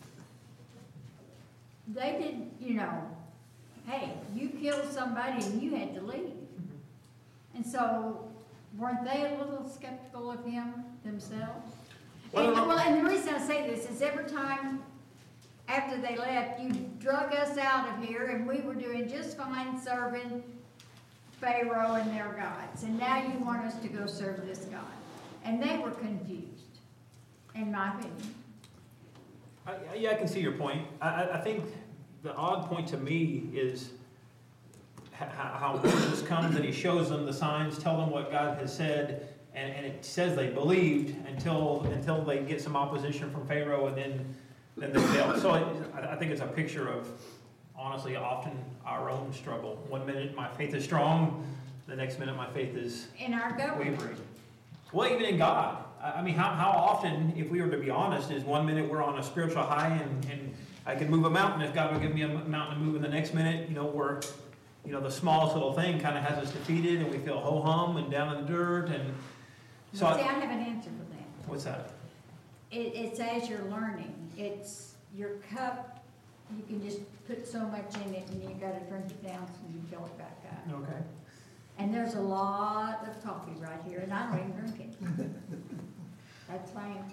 they did, hey, you killed somebody and you had to leave. And so, weren't they a little skeptical of him themselves? Well, And the reason I say this is every time after they left, you drug us out of here and we were doing just fine serving Pharaoh and their gods. And now you want us to go serve this God. And they were confused, in my opinion. Yeah, I can see your point. I think the odd point to me is how Moses comes and he shows them the signs, tell them what God has said, and it says they believed until they get some opposition from Pharaoh, and then they fail. So I think it's a picture of, honestly, often our own struggle. One minute my faith is strong, the next minute my faith is In our government. wavering. Well, even in God. I mean, how often, if we were to be honest, is one minute we're on a spiritual high and I can move a mountain if God will give me a mountain to move, and the next minute, we're, the smallest little thing kind of has us defeated and we feel ho-hum and down in the dirt. And so See, I have an answer for that. What's that? It's as you're learning. It's your cup, you can just put so much in it and you gotta drink it down so you fill it back up. Okay. And there's a lot of coffee right here and I don't even drink it. That's my answer.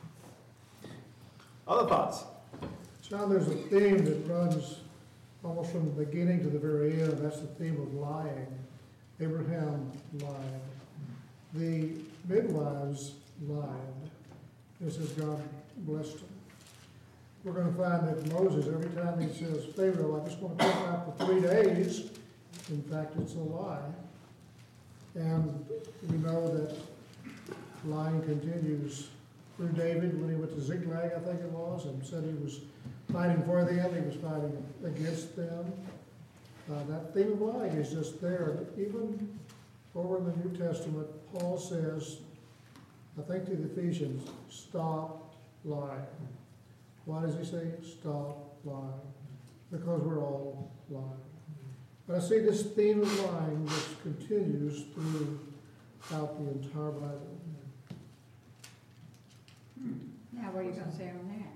Other thoughts? John, there's a theme that runs almost from the beginning to the very end. That's the theme of lying. Abraham lied. The midwives lied. This is God blessed them. We're going to find that Moses, every time he says, Pharaoh, I just want to come out for 3 days, in fact, it's a lie. And we know that lying continues through David when he went to Ziklag, I think it was, and said he was fighting for them, he was fighting against them. That theme of lying is just there. Even over in the New Testament, Paul says, I think to the Ephesians, stop lying. Why does he say stop lying? Because we're all lying. But I see this theme of lying which continues throughout the entire Bible. Now what are you gonna say on that?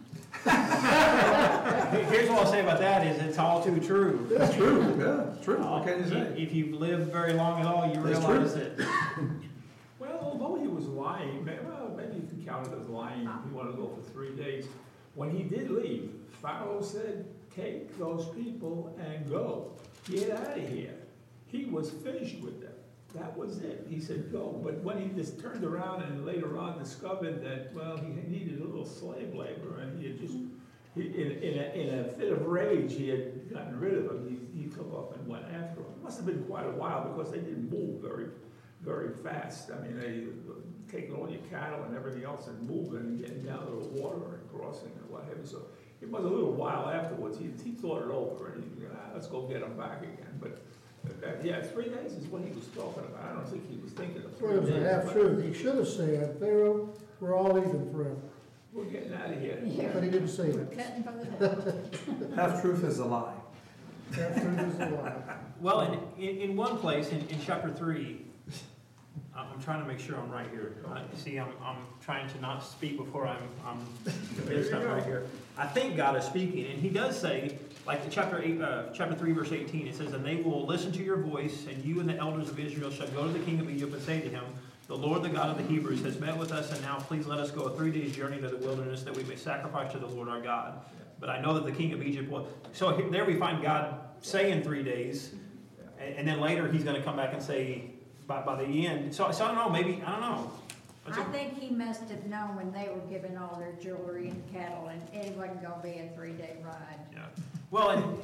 Here's what I'll say about that is it's all too true. It's true, yeah, it's true. What can you say? If you've lived very long at all, you That's realize true. that. Well, although he was lying, maybe you can count it as lying, he wanted to go for 3 days. When he did leave, Pharaoh said, take those people and go. Get out of here. He was finished with them. That was it. He said, go. But when he just turned around and later on discovered that, well, he needed a little slave labor, and he had just, in a fit of rage, he had gotten rid of him. He took off and went after him. It must have been quite a while because they didn't move very, very fast. I mean, they taking all your cattle and everything else and moving and getting down to the water and crossing and what have you. So it was a little while afterwards. He thought it over and he, let's go get him back again. But yeah, 3 days is what he was talking about. I don't think he was thinking of 3 Well, it was days. a half truth. He should have said, Pharaoh, we're all leaving forever. We're getting out of here. Yeah. But he didn't say We're it. cutting both Half truth is a lie. Half truth is a lie. Well, in one place, in chapter 3, I'm trying to make sure I'm right here. See, I'm trying to not speak before I'm convinced I'm right here. I think God is speaking, and he does say, like in chapter 3, verse 18, it says, and they will listen to your voice, and you and the elders of Israel shall go to the king of Egypt and say to him, the Lord, the God of the Hebrews, has met with us, and now please let us go a 3 days journey to the wilderness that we may sacrifice to the Lord our God. But I know that the king of Egypt will. So there we find God saying 3 days, and then later he's going to come back and say, by the end. So I don't know, maybe, I don't know. I think he must have known when they were giving all their jewelry and cattle, and it wasn't gonna be a 3-day ride. Yeah. Well,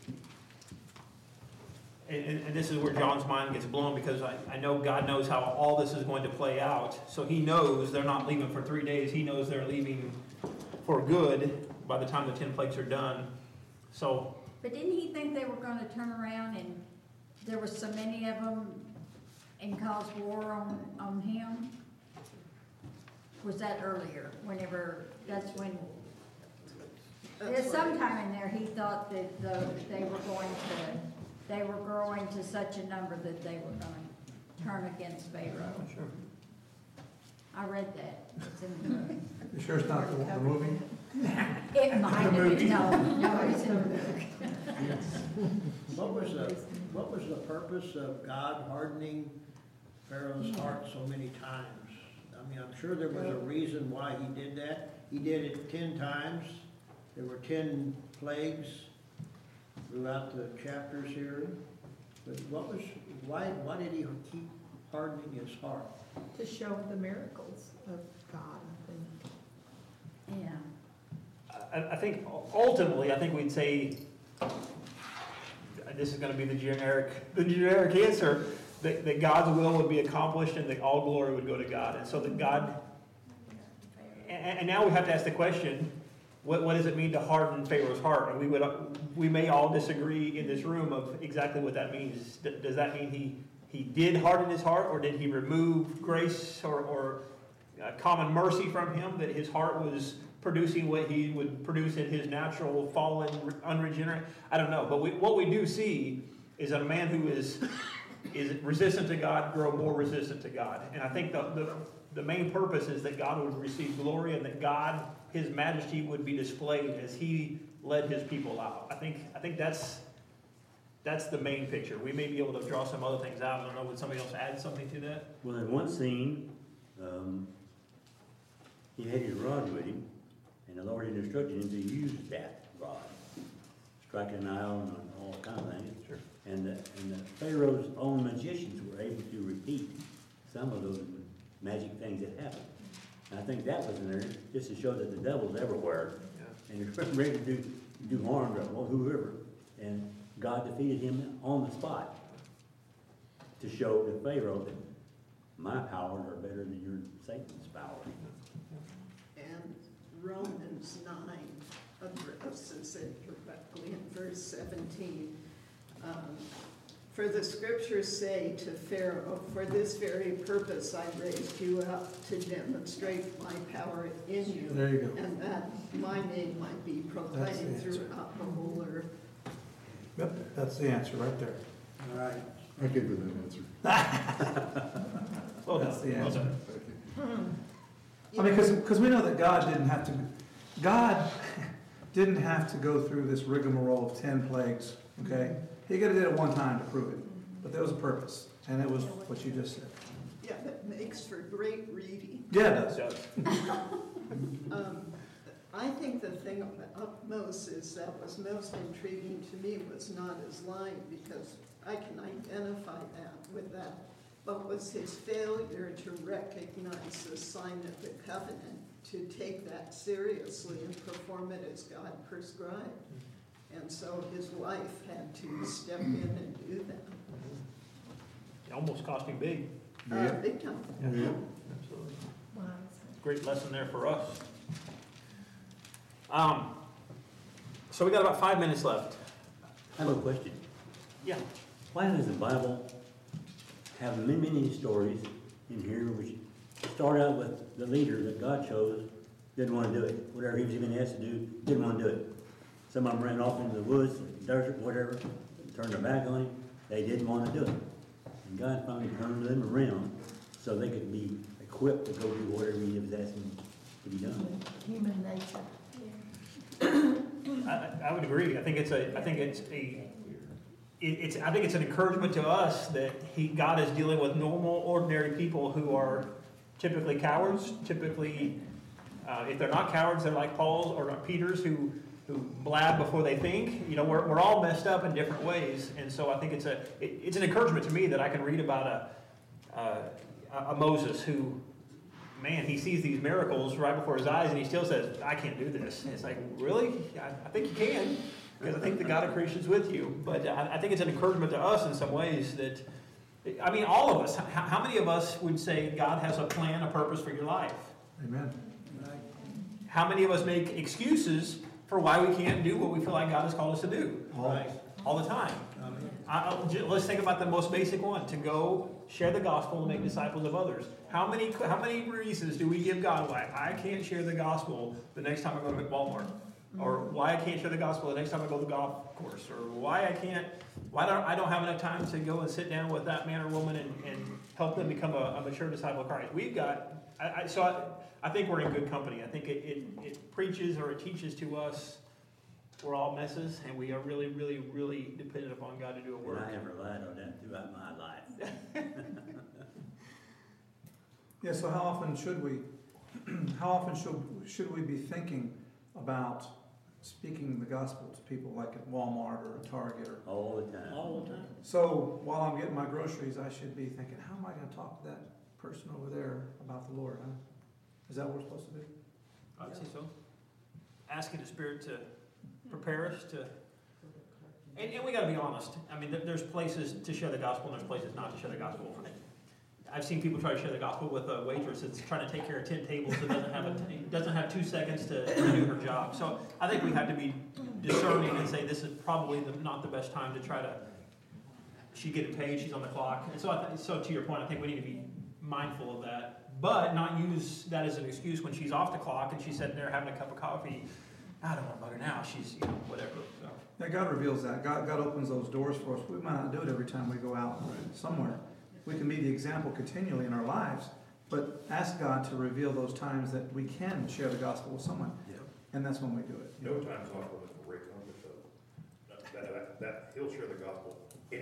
and this is where John's mind gets blown, because I know God knows how all this is going to play out. So he knows they're not leaving for 3 days. He knows they're leaving for good by the time the 10 plagues are done. So. But didn't he think they were gonna turn around and there were so many of them and cause war on him? Was that earlier, whenever, that's when, there's sometime in there he thought that they were growing to such a number that they were gonna turn against Pharaoh. Sure. I read that, it's in the movie. You sure it's not the movie? It might have been, no, it's in the book. What was the purpose of God hardening Pharaoh's heart so many times. I mean, I'm sure there was a reason why he did that. He did it 10 times. There were 10 plagues throughout the chapters here. But why did he keep hardening his heart? To show the miracles of God, I think. Yeah. I think ultimately, I think we'd say, this is gonna be the generic answer, that God's will would be accomplished and that all glory would go to God. And so that God, and now we have to ask the question, what does it mean to harden Pharaoh's heart? And we may all disagree in this room of exactly what that means. Does that mean he did harden his heart, or did he remove grace or common mercy from him, that his heart was producing what he would produce in his natural fallen, unregenerate? I don't know. But what we do see is that a man who is resistant to God grow more resistant to God. And I think the main purpose is that God would receive glory and that God, his majesty, would be displayed as he led his people out. I think that's the main picture. We may be able to draw some other things out. I don't know, would somebody else add something to that? Well, in one scene, he had his rod with him, and the Lord had instructed him to use that rod, striking an eye on all kinds of things. Sure. And the Pharaoh's own magicians were able to repeat some of those magic things that happened. And I think that was in there just to show that the devil's everywhere, and he's ready to do harm to whoever. And God defeated him on the spot to show to Pharaoh that my powers are better than your Satan's power. And Romans 9 addresses it directly in verse 17. For the scriptures say to Pharaoh, for this very purpose I raised you up, to demonstrate my power in you. There you go. And that my name might be proclaimed throughout the whole earth. Yep, that's the answer right there. All right. I gave you that answer. Well, That's the answer. Thank you. I mean, because we know that God didn't have to go through this rigmarole of 10 plagues, okay? He could have did it one time to prove it, but there was a purpose, and it was what you just said. Yeah, that makes for great reading. Yeah, it does. I think the thing up most is that was most intriguing to me was not his lying, because I can identify that with that, but was his failure to recognize the sign of the covenant, to take that seriously and perform it as God prescribed. And so his wife had to step in and do that. It almost cost him big. Big time. Yeah. Absolutely. Great lesson there for us. So we got about 5 minutes left. I have a question. Yeah. Why does the Bible have many stories in here which start out with the leader that God chose didn't want to do it? Whatever he was even asked to do, didn't want to do it. Some of them ran off into the woods, desert, whatever, turned their back on him. They didn't want to do it. And God finally turned them around so they could be equipped to go do whatever he was asking to be done. Human nature. I would agree. I think it's an encouragement to us that God is dealing with normal, ordinary people who are typically cowards. Typically, if they're not cowards, they're like Paul's or Peter's who blab before they think. You know, we're all messed up in different ways, and so I think it's an encouragement to me that I can read about a Moses who, man, he sees these miracles right before his eyes, and he still says, "I can't do this." And it's like, really? I think you can, because I think the God of creation is with you. But I think it's an encouragement to us in some ways that, I mean, all of us. How many of us would say God has a plan, a purpose for your life? Amen. How many of us make excuses for why we can't do what we feel like God has called us to do? All the time. Let's think about the most basic one: to go share the gospel and make disciples of others. How many reasons do we give God why I can't share the gospel the next time I go to Walmart, or why I can't share the gospel the next time I go to the golf course, or why I don't have enough time to go and sit down with that man or woman and help them become a mature disciple of Christ? We've got. I think we're in good company. I think it preaches or it teaches to us we're all messes, and we are really, really, really dependent upon God to do a work. And I have relied on that throughout my life. Yeah, so how often should we be thinking about speaking the gospel to people like at Walmart or at Target or? All the time. All the time. So while I'm getting my groceries, I should be thinking, how am I gonna talk to that person over there about the Lord, huh? Is that what we're supposed to do? I'd say so. Asking the Spirit to prepare us to, and we gotta be honest. I mean, there's places to share the gospel and there's places not to share the gospel. I've seen people try to share the gospel with a waitress that's trying to take care of 10 tables that doesn't have 2 seconds to do her job. So I think we have to be discerning and say this is probably not the best time to try to, she's getting paid, she's on the clock. And so to your point, I think we need to be mindful of that, but not use that as an excuse when she's off the clock and she's sitting there having a cup of coffee. I don't want to bug her now, she's, whatever. So. Yeah, God reveals that. God opens those doors for us. We might not do it every time we go out somewhere. We can be the example continually in our lives, but ask God to reveal those times that we can share the gospel with someone. Yeah. And that's when we do it. No time's off limits for Ray Comfort, though. That he'll share the gospel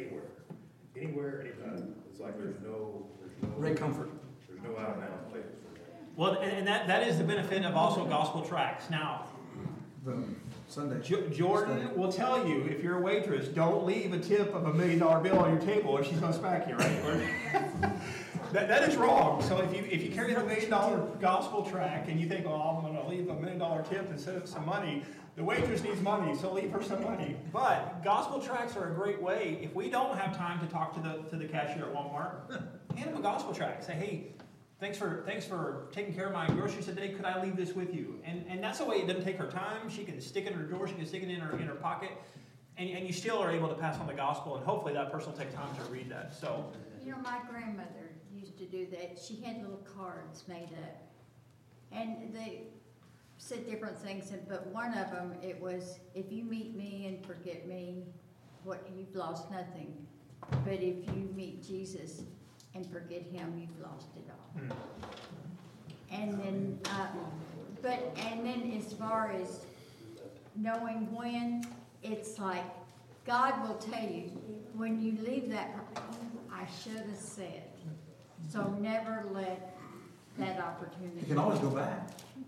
anywhere, anytime. It's like there's no Ray Comfort. There's no out and out places for him. Well, and that is the benefit of also gospel tracts. Now, the Sunday. Jordan will tell you, if you're a waitress, don't leave a tip of $1 million bill on your table or she's going to smack you, right? that is wrong. So if you carry the $1 million gospel tract and you think, oh, I'm going to leave a $1 million tip instead of some money, the waitress needs money, so leave her some money. But gospel tracts are a great way. If we don't have time to talk to the cashier at Walmart, hand them a gospel tract. Say, hey, thanks for taking care of my groceries today. Could I leave this with you? And that's the way it doesn't take her time. She can stick it in her drawer. She can stick it in her pocket. And you still are able to pass on the gospel. And hopefully that person will take time to read that. So, my grandmother used to do that. She had little cards made up. And they said different things. But one of them, it was, if you meet me and forget me, you've lost nothing. But if you meet Jesus and forget him, you've lost it all. And then, and then as far as knowing when, it's like, God will tell you, when you leave that, I should have said. So never let that opportunity. You can always go back.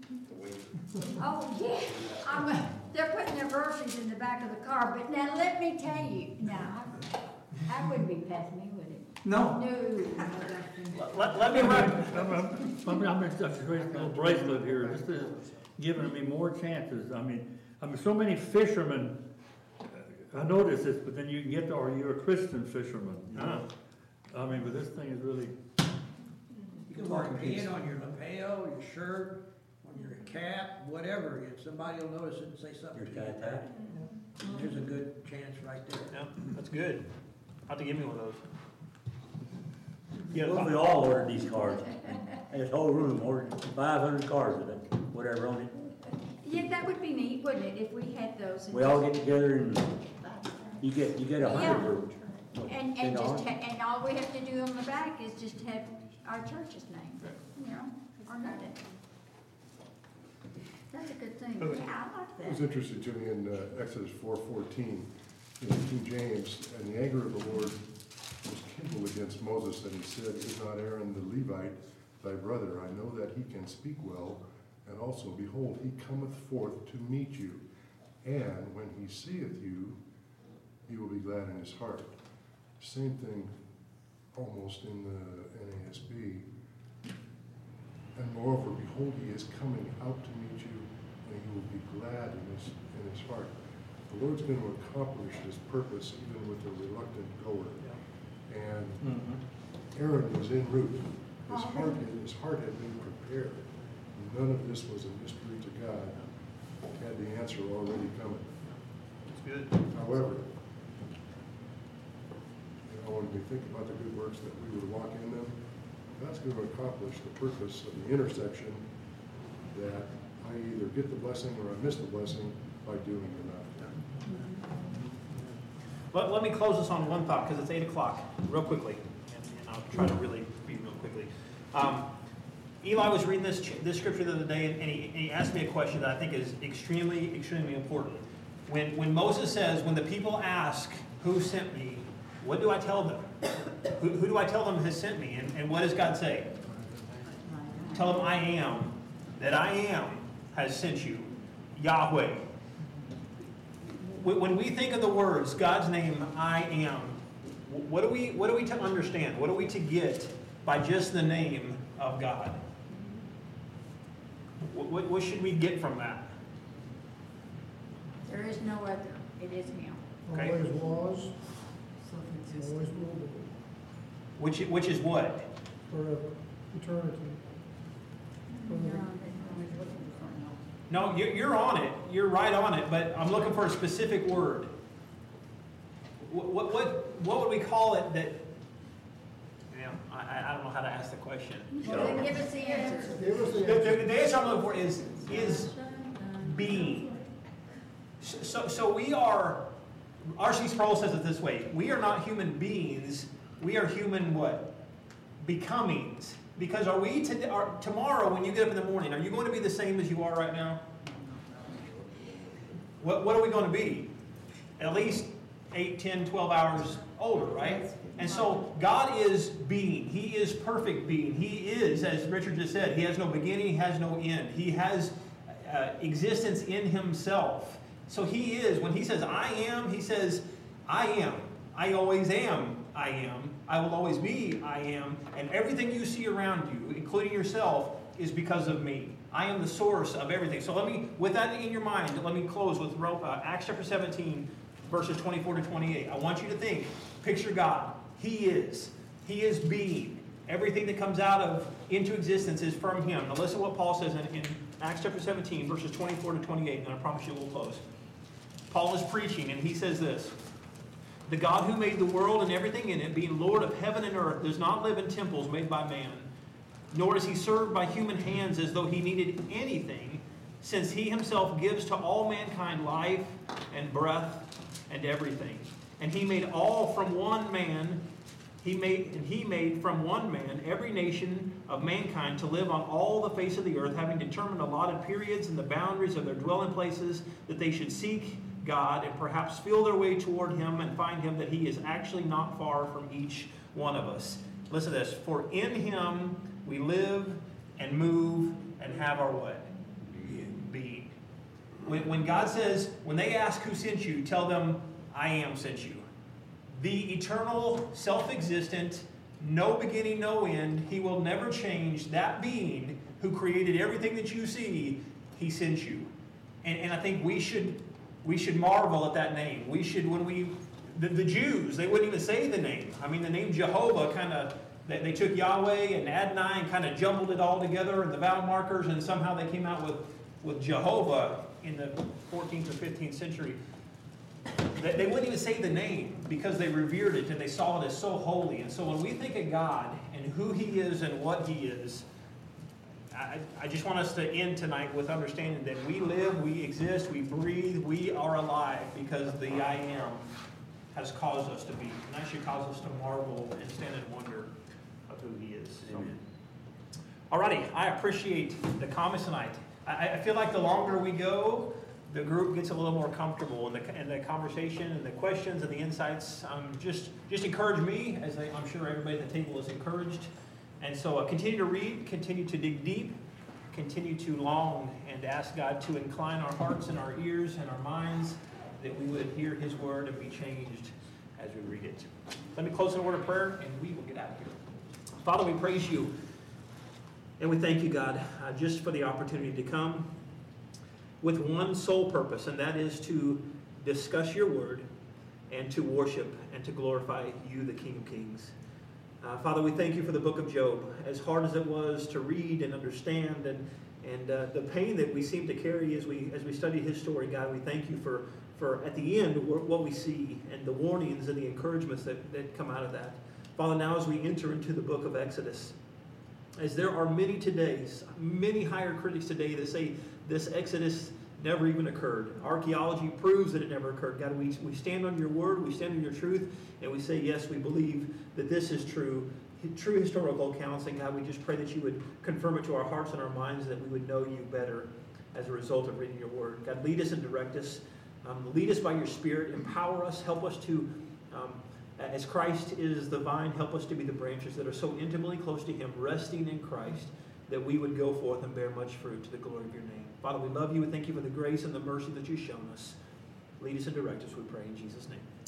Oh, yeah. They're putting their groceries in the back of the car, but now let me tell you, that wouldn't be past me, would it? No. Let me wrap. I'm just creating a little bracelet here. This is giving me more chances. I mean, so many fishermen. I noticed this, but then you can get to, or you're a Christian fisherman. I mean, but this thing is really. You can wear a pin on your lapel, your shirt, on your cap, whatever. If somebody will notice it and say something to you. There's a good chance right there. Yeah, that's good. I'll have to give me one of those. Well, we all ordered these cards. This whole room ordered 500 cards of it, whatever on it. Yeah, that would be neat, wouldn't it, if we had those? We all get together and you get 100 And all we have to do on the back is just have our church's name, or nothing. That's a good thing. Yeah, I like that. It was interesting to me in Exodus 4:14, in King James, and the anger of the Lord was kindled against Moses, and he said, "Is not Aaron the Levite thy brother? I know that he can speak well, and also, behold, he cometh forth to meet you. And when he seeth you, he will be glad in his heart." Same thing almost in the NASB. "And moreover, behold, he is coming out to meet you, and he will be glad in his heart." The Lord's going to accomplish his purpose even with a reluctant goer. And Aaron was en route. His heart had been prepared. None of this was a mystery to God. He had the answer already coming. That's good. However, when we think about the good works that we would walk in them, God's going to accomplish the purpose of the intersection that I either get the blessing or I miss the blessing by doing or not. Let me close this on one thought, because it's 8 o'clock, real quickly, and I'll try to really be real quickly. Eli was reading this scripture the other day, and he asked me a question that I think is extremely, extremely important. When Moses says, when the people ask, who sent me, what do I tell them? Who do I tell them has sent me? And what does God say? Tell him, I am, that I am has sent you. Yahweh. When we think of the words, God's name, I am, what are we to understand? What are we to get by just the name of God? What should we get from that? There is no other. It is him. Okay. Always was, always will be, Which is what? forever, eternity. No, you're on it. You're right on it, but I'm looking for a specific word. What would we call it that, I don't know how to ask the question. Well, then give us the answer. Give us the answer. The answer I'm looking for is being. So we are, R.C. Sproul says it this way, we are not human beings, we are human what? Becomings. Because are we, tomorrow when you get up in the morning, are you going to be the same as you are right now? What are we going to be? At least 8, 10, 12 hours older, right? And so God is being. He is perfect being. He is, as Richard just said, he has no beginning, he has no end. He has existence in himself. So he is, when he says I am, he says I am. I always am. I am. I will always be, I am. And everything you see around you, including yourself, is because of me. I am the source of everything. So with that in your mind, let me close with Acts chapter 17, verses 24 to 28. I want you to think, picture God. He is being. Everything that comes out into existence is from him. Now listen to what Paul says in Acts chapter 17, verses 24 to 28, and I promise you we'll close. Paul is preaching, and he says this. The God who made the world and everything in it, being Lord of heaven and earth, does not live in temples made by man, nor is he served by human hands as though he needed anything, since he himself gives to all mankind life and breath and everything. And he made all from one man, he made from one man every nation of mankind to live on all the face of the earth, having determined allotted periods and the boundaries of their dwelling places, that they should seek God and perhaps feel their way toward him and find him, that he is actually not far from each one of us. Listen to this. For in him we live and move and have our what? Being. When God says, when they ask who sent you, tell them, I am sent you. The eternal, self-existent, no beginning, no end, he will never change, that being who created everything that you see, he sent you. And I think we should marvel at that name. We should, the Jews, they wouldn't even say the name. I mean, the name Jehovah they took Yahweh and Adonai and kind of jumbled it all together in the vowel markers, and somehow they came out with Jehovah in the 14th or 15th century. They wouldn't even say the name because they revered it and they saw it as so holy. And so when we think of God and who he is and what he is, I just want us to end tonight with understanding that we live, we exist, we breathe, we are alive because the I am has caused us to be. And that should cause us to marvel and stand in wonder of who he is. Amen. Alrighty, I appreciate the comments tonight. I feel like the longer we go, the group gets a little more comfortable in the conversation and the questions and the insights. Just encourage me, as I'm sure everybody at the table is encouraged. And so continue to read, continue to dig deep, continue to long and ask God to incline our hearts and our ears and our minds that we would hear his word and be changed as we read it. Let me close in a word of prayer and we will get out of here. Father, we praise you and we thank you, God, just for the opportunity to come with one sole purpose, and that is to discuss your word and to worship and to glorify you, the King of Kings. Father, we thank you for the book of Job. As hard as it was to read and understand and the pain that we seem to carry as we study his story, God, we thank you for at the end what we see and the warnings and the encouragements that come out of that. Father, now as we enter into the book of Exodus, as there are many higher critics today that say this Exodus never even occurred. Archaeology proves that it never occurred. God, we stand on your word, we stand on your truth, and we say, yes, we believe that this is true historical accounts. And God, we just pray that you would confirm it to our hearts and our minds, that we would know you better as a result of reading your word. God, lead us and direct us. Lead us by your Spirit. Empower us. Help us to, as Christ is the vine, help us to be the branches that are so intimately close to him, resting in Christ, that we would go forth and bear much fruit to the glory of your name. Father, we love you. We thank you for the grace and the mercy that you've shown us. Lead us and direct us, we pray in Jesus' name.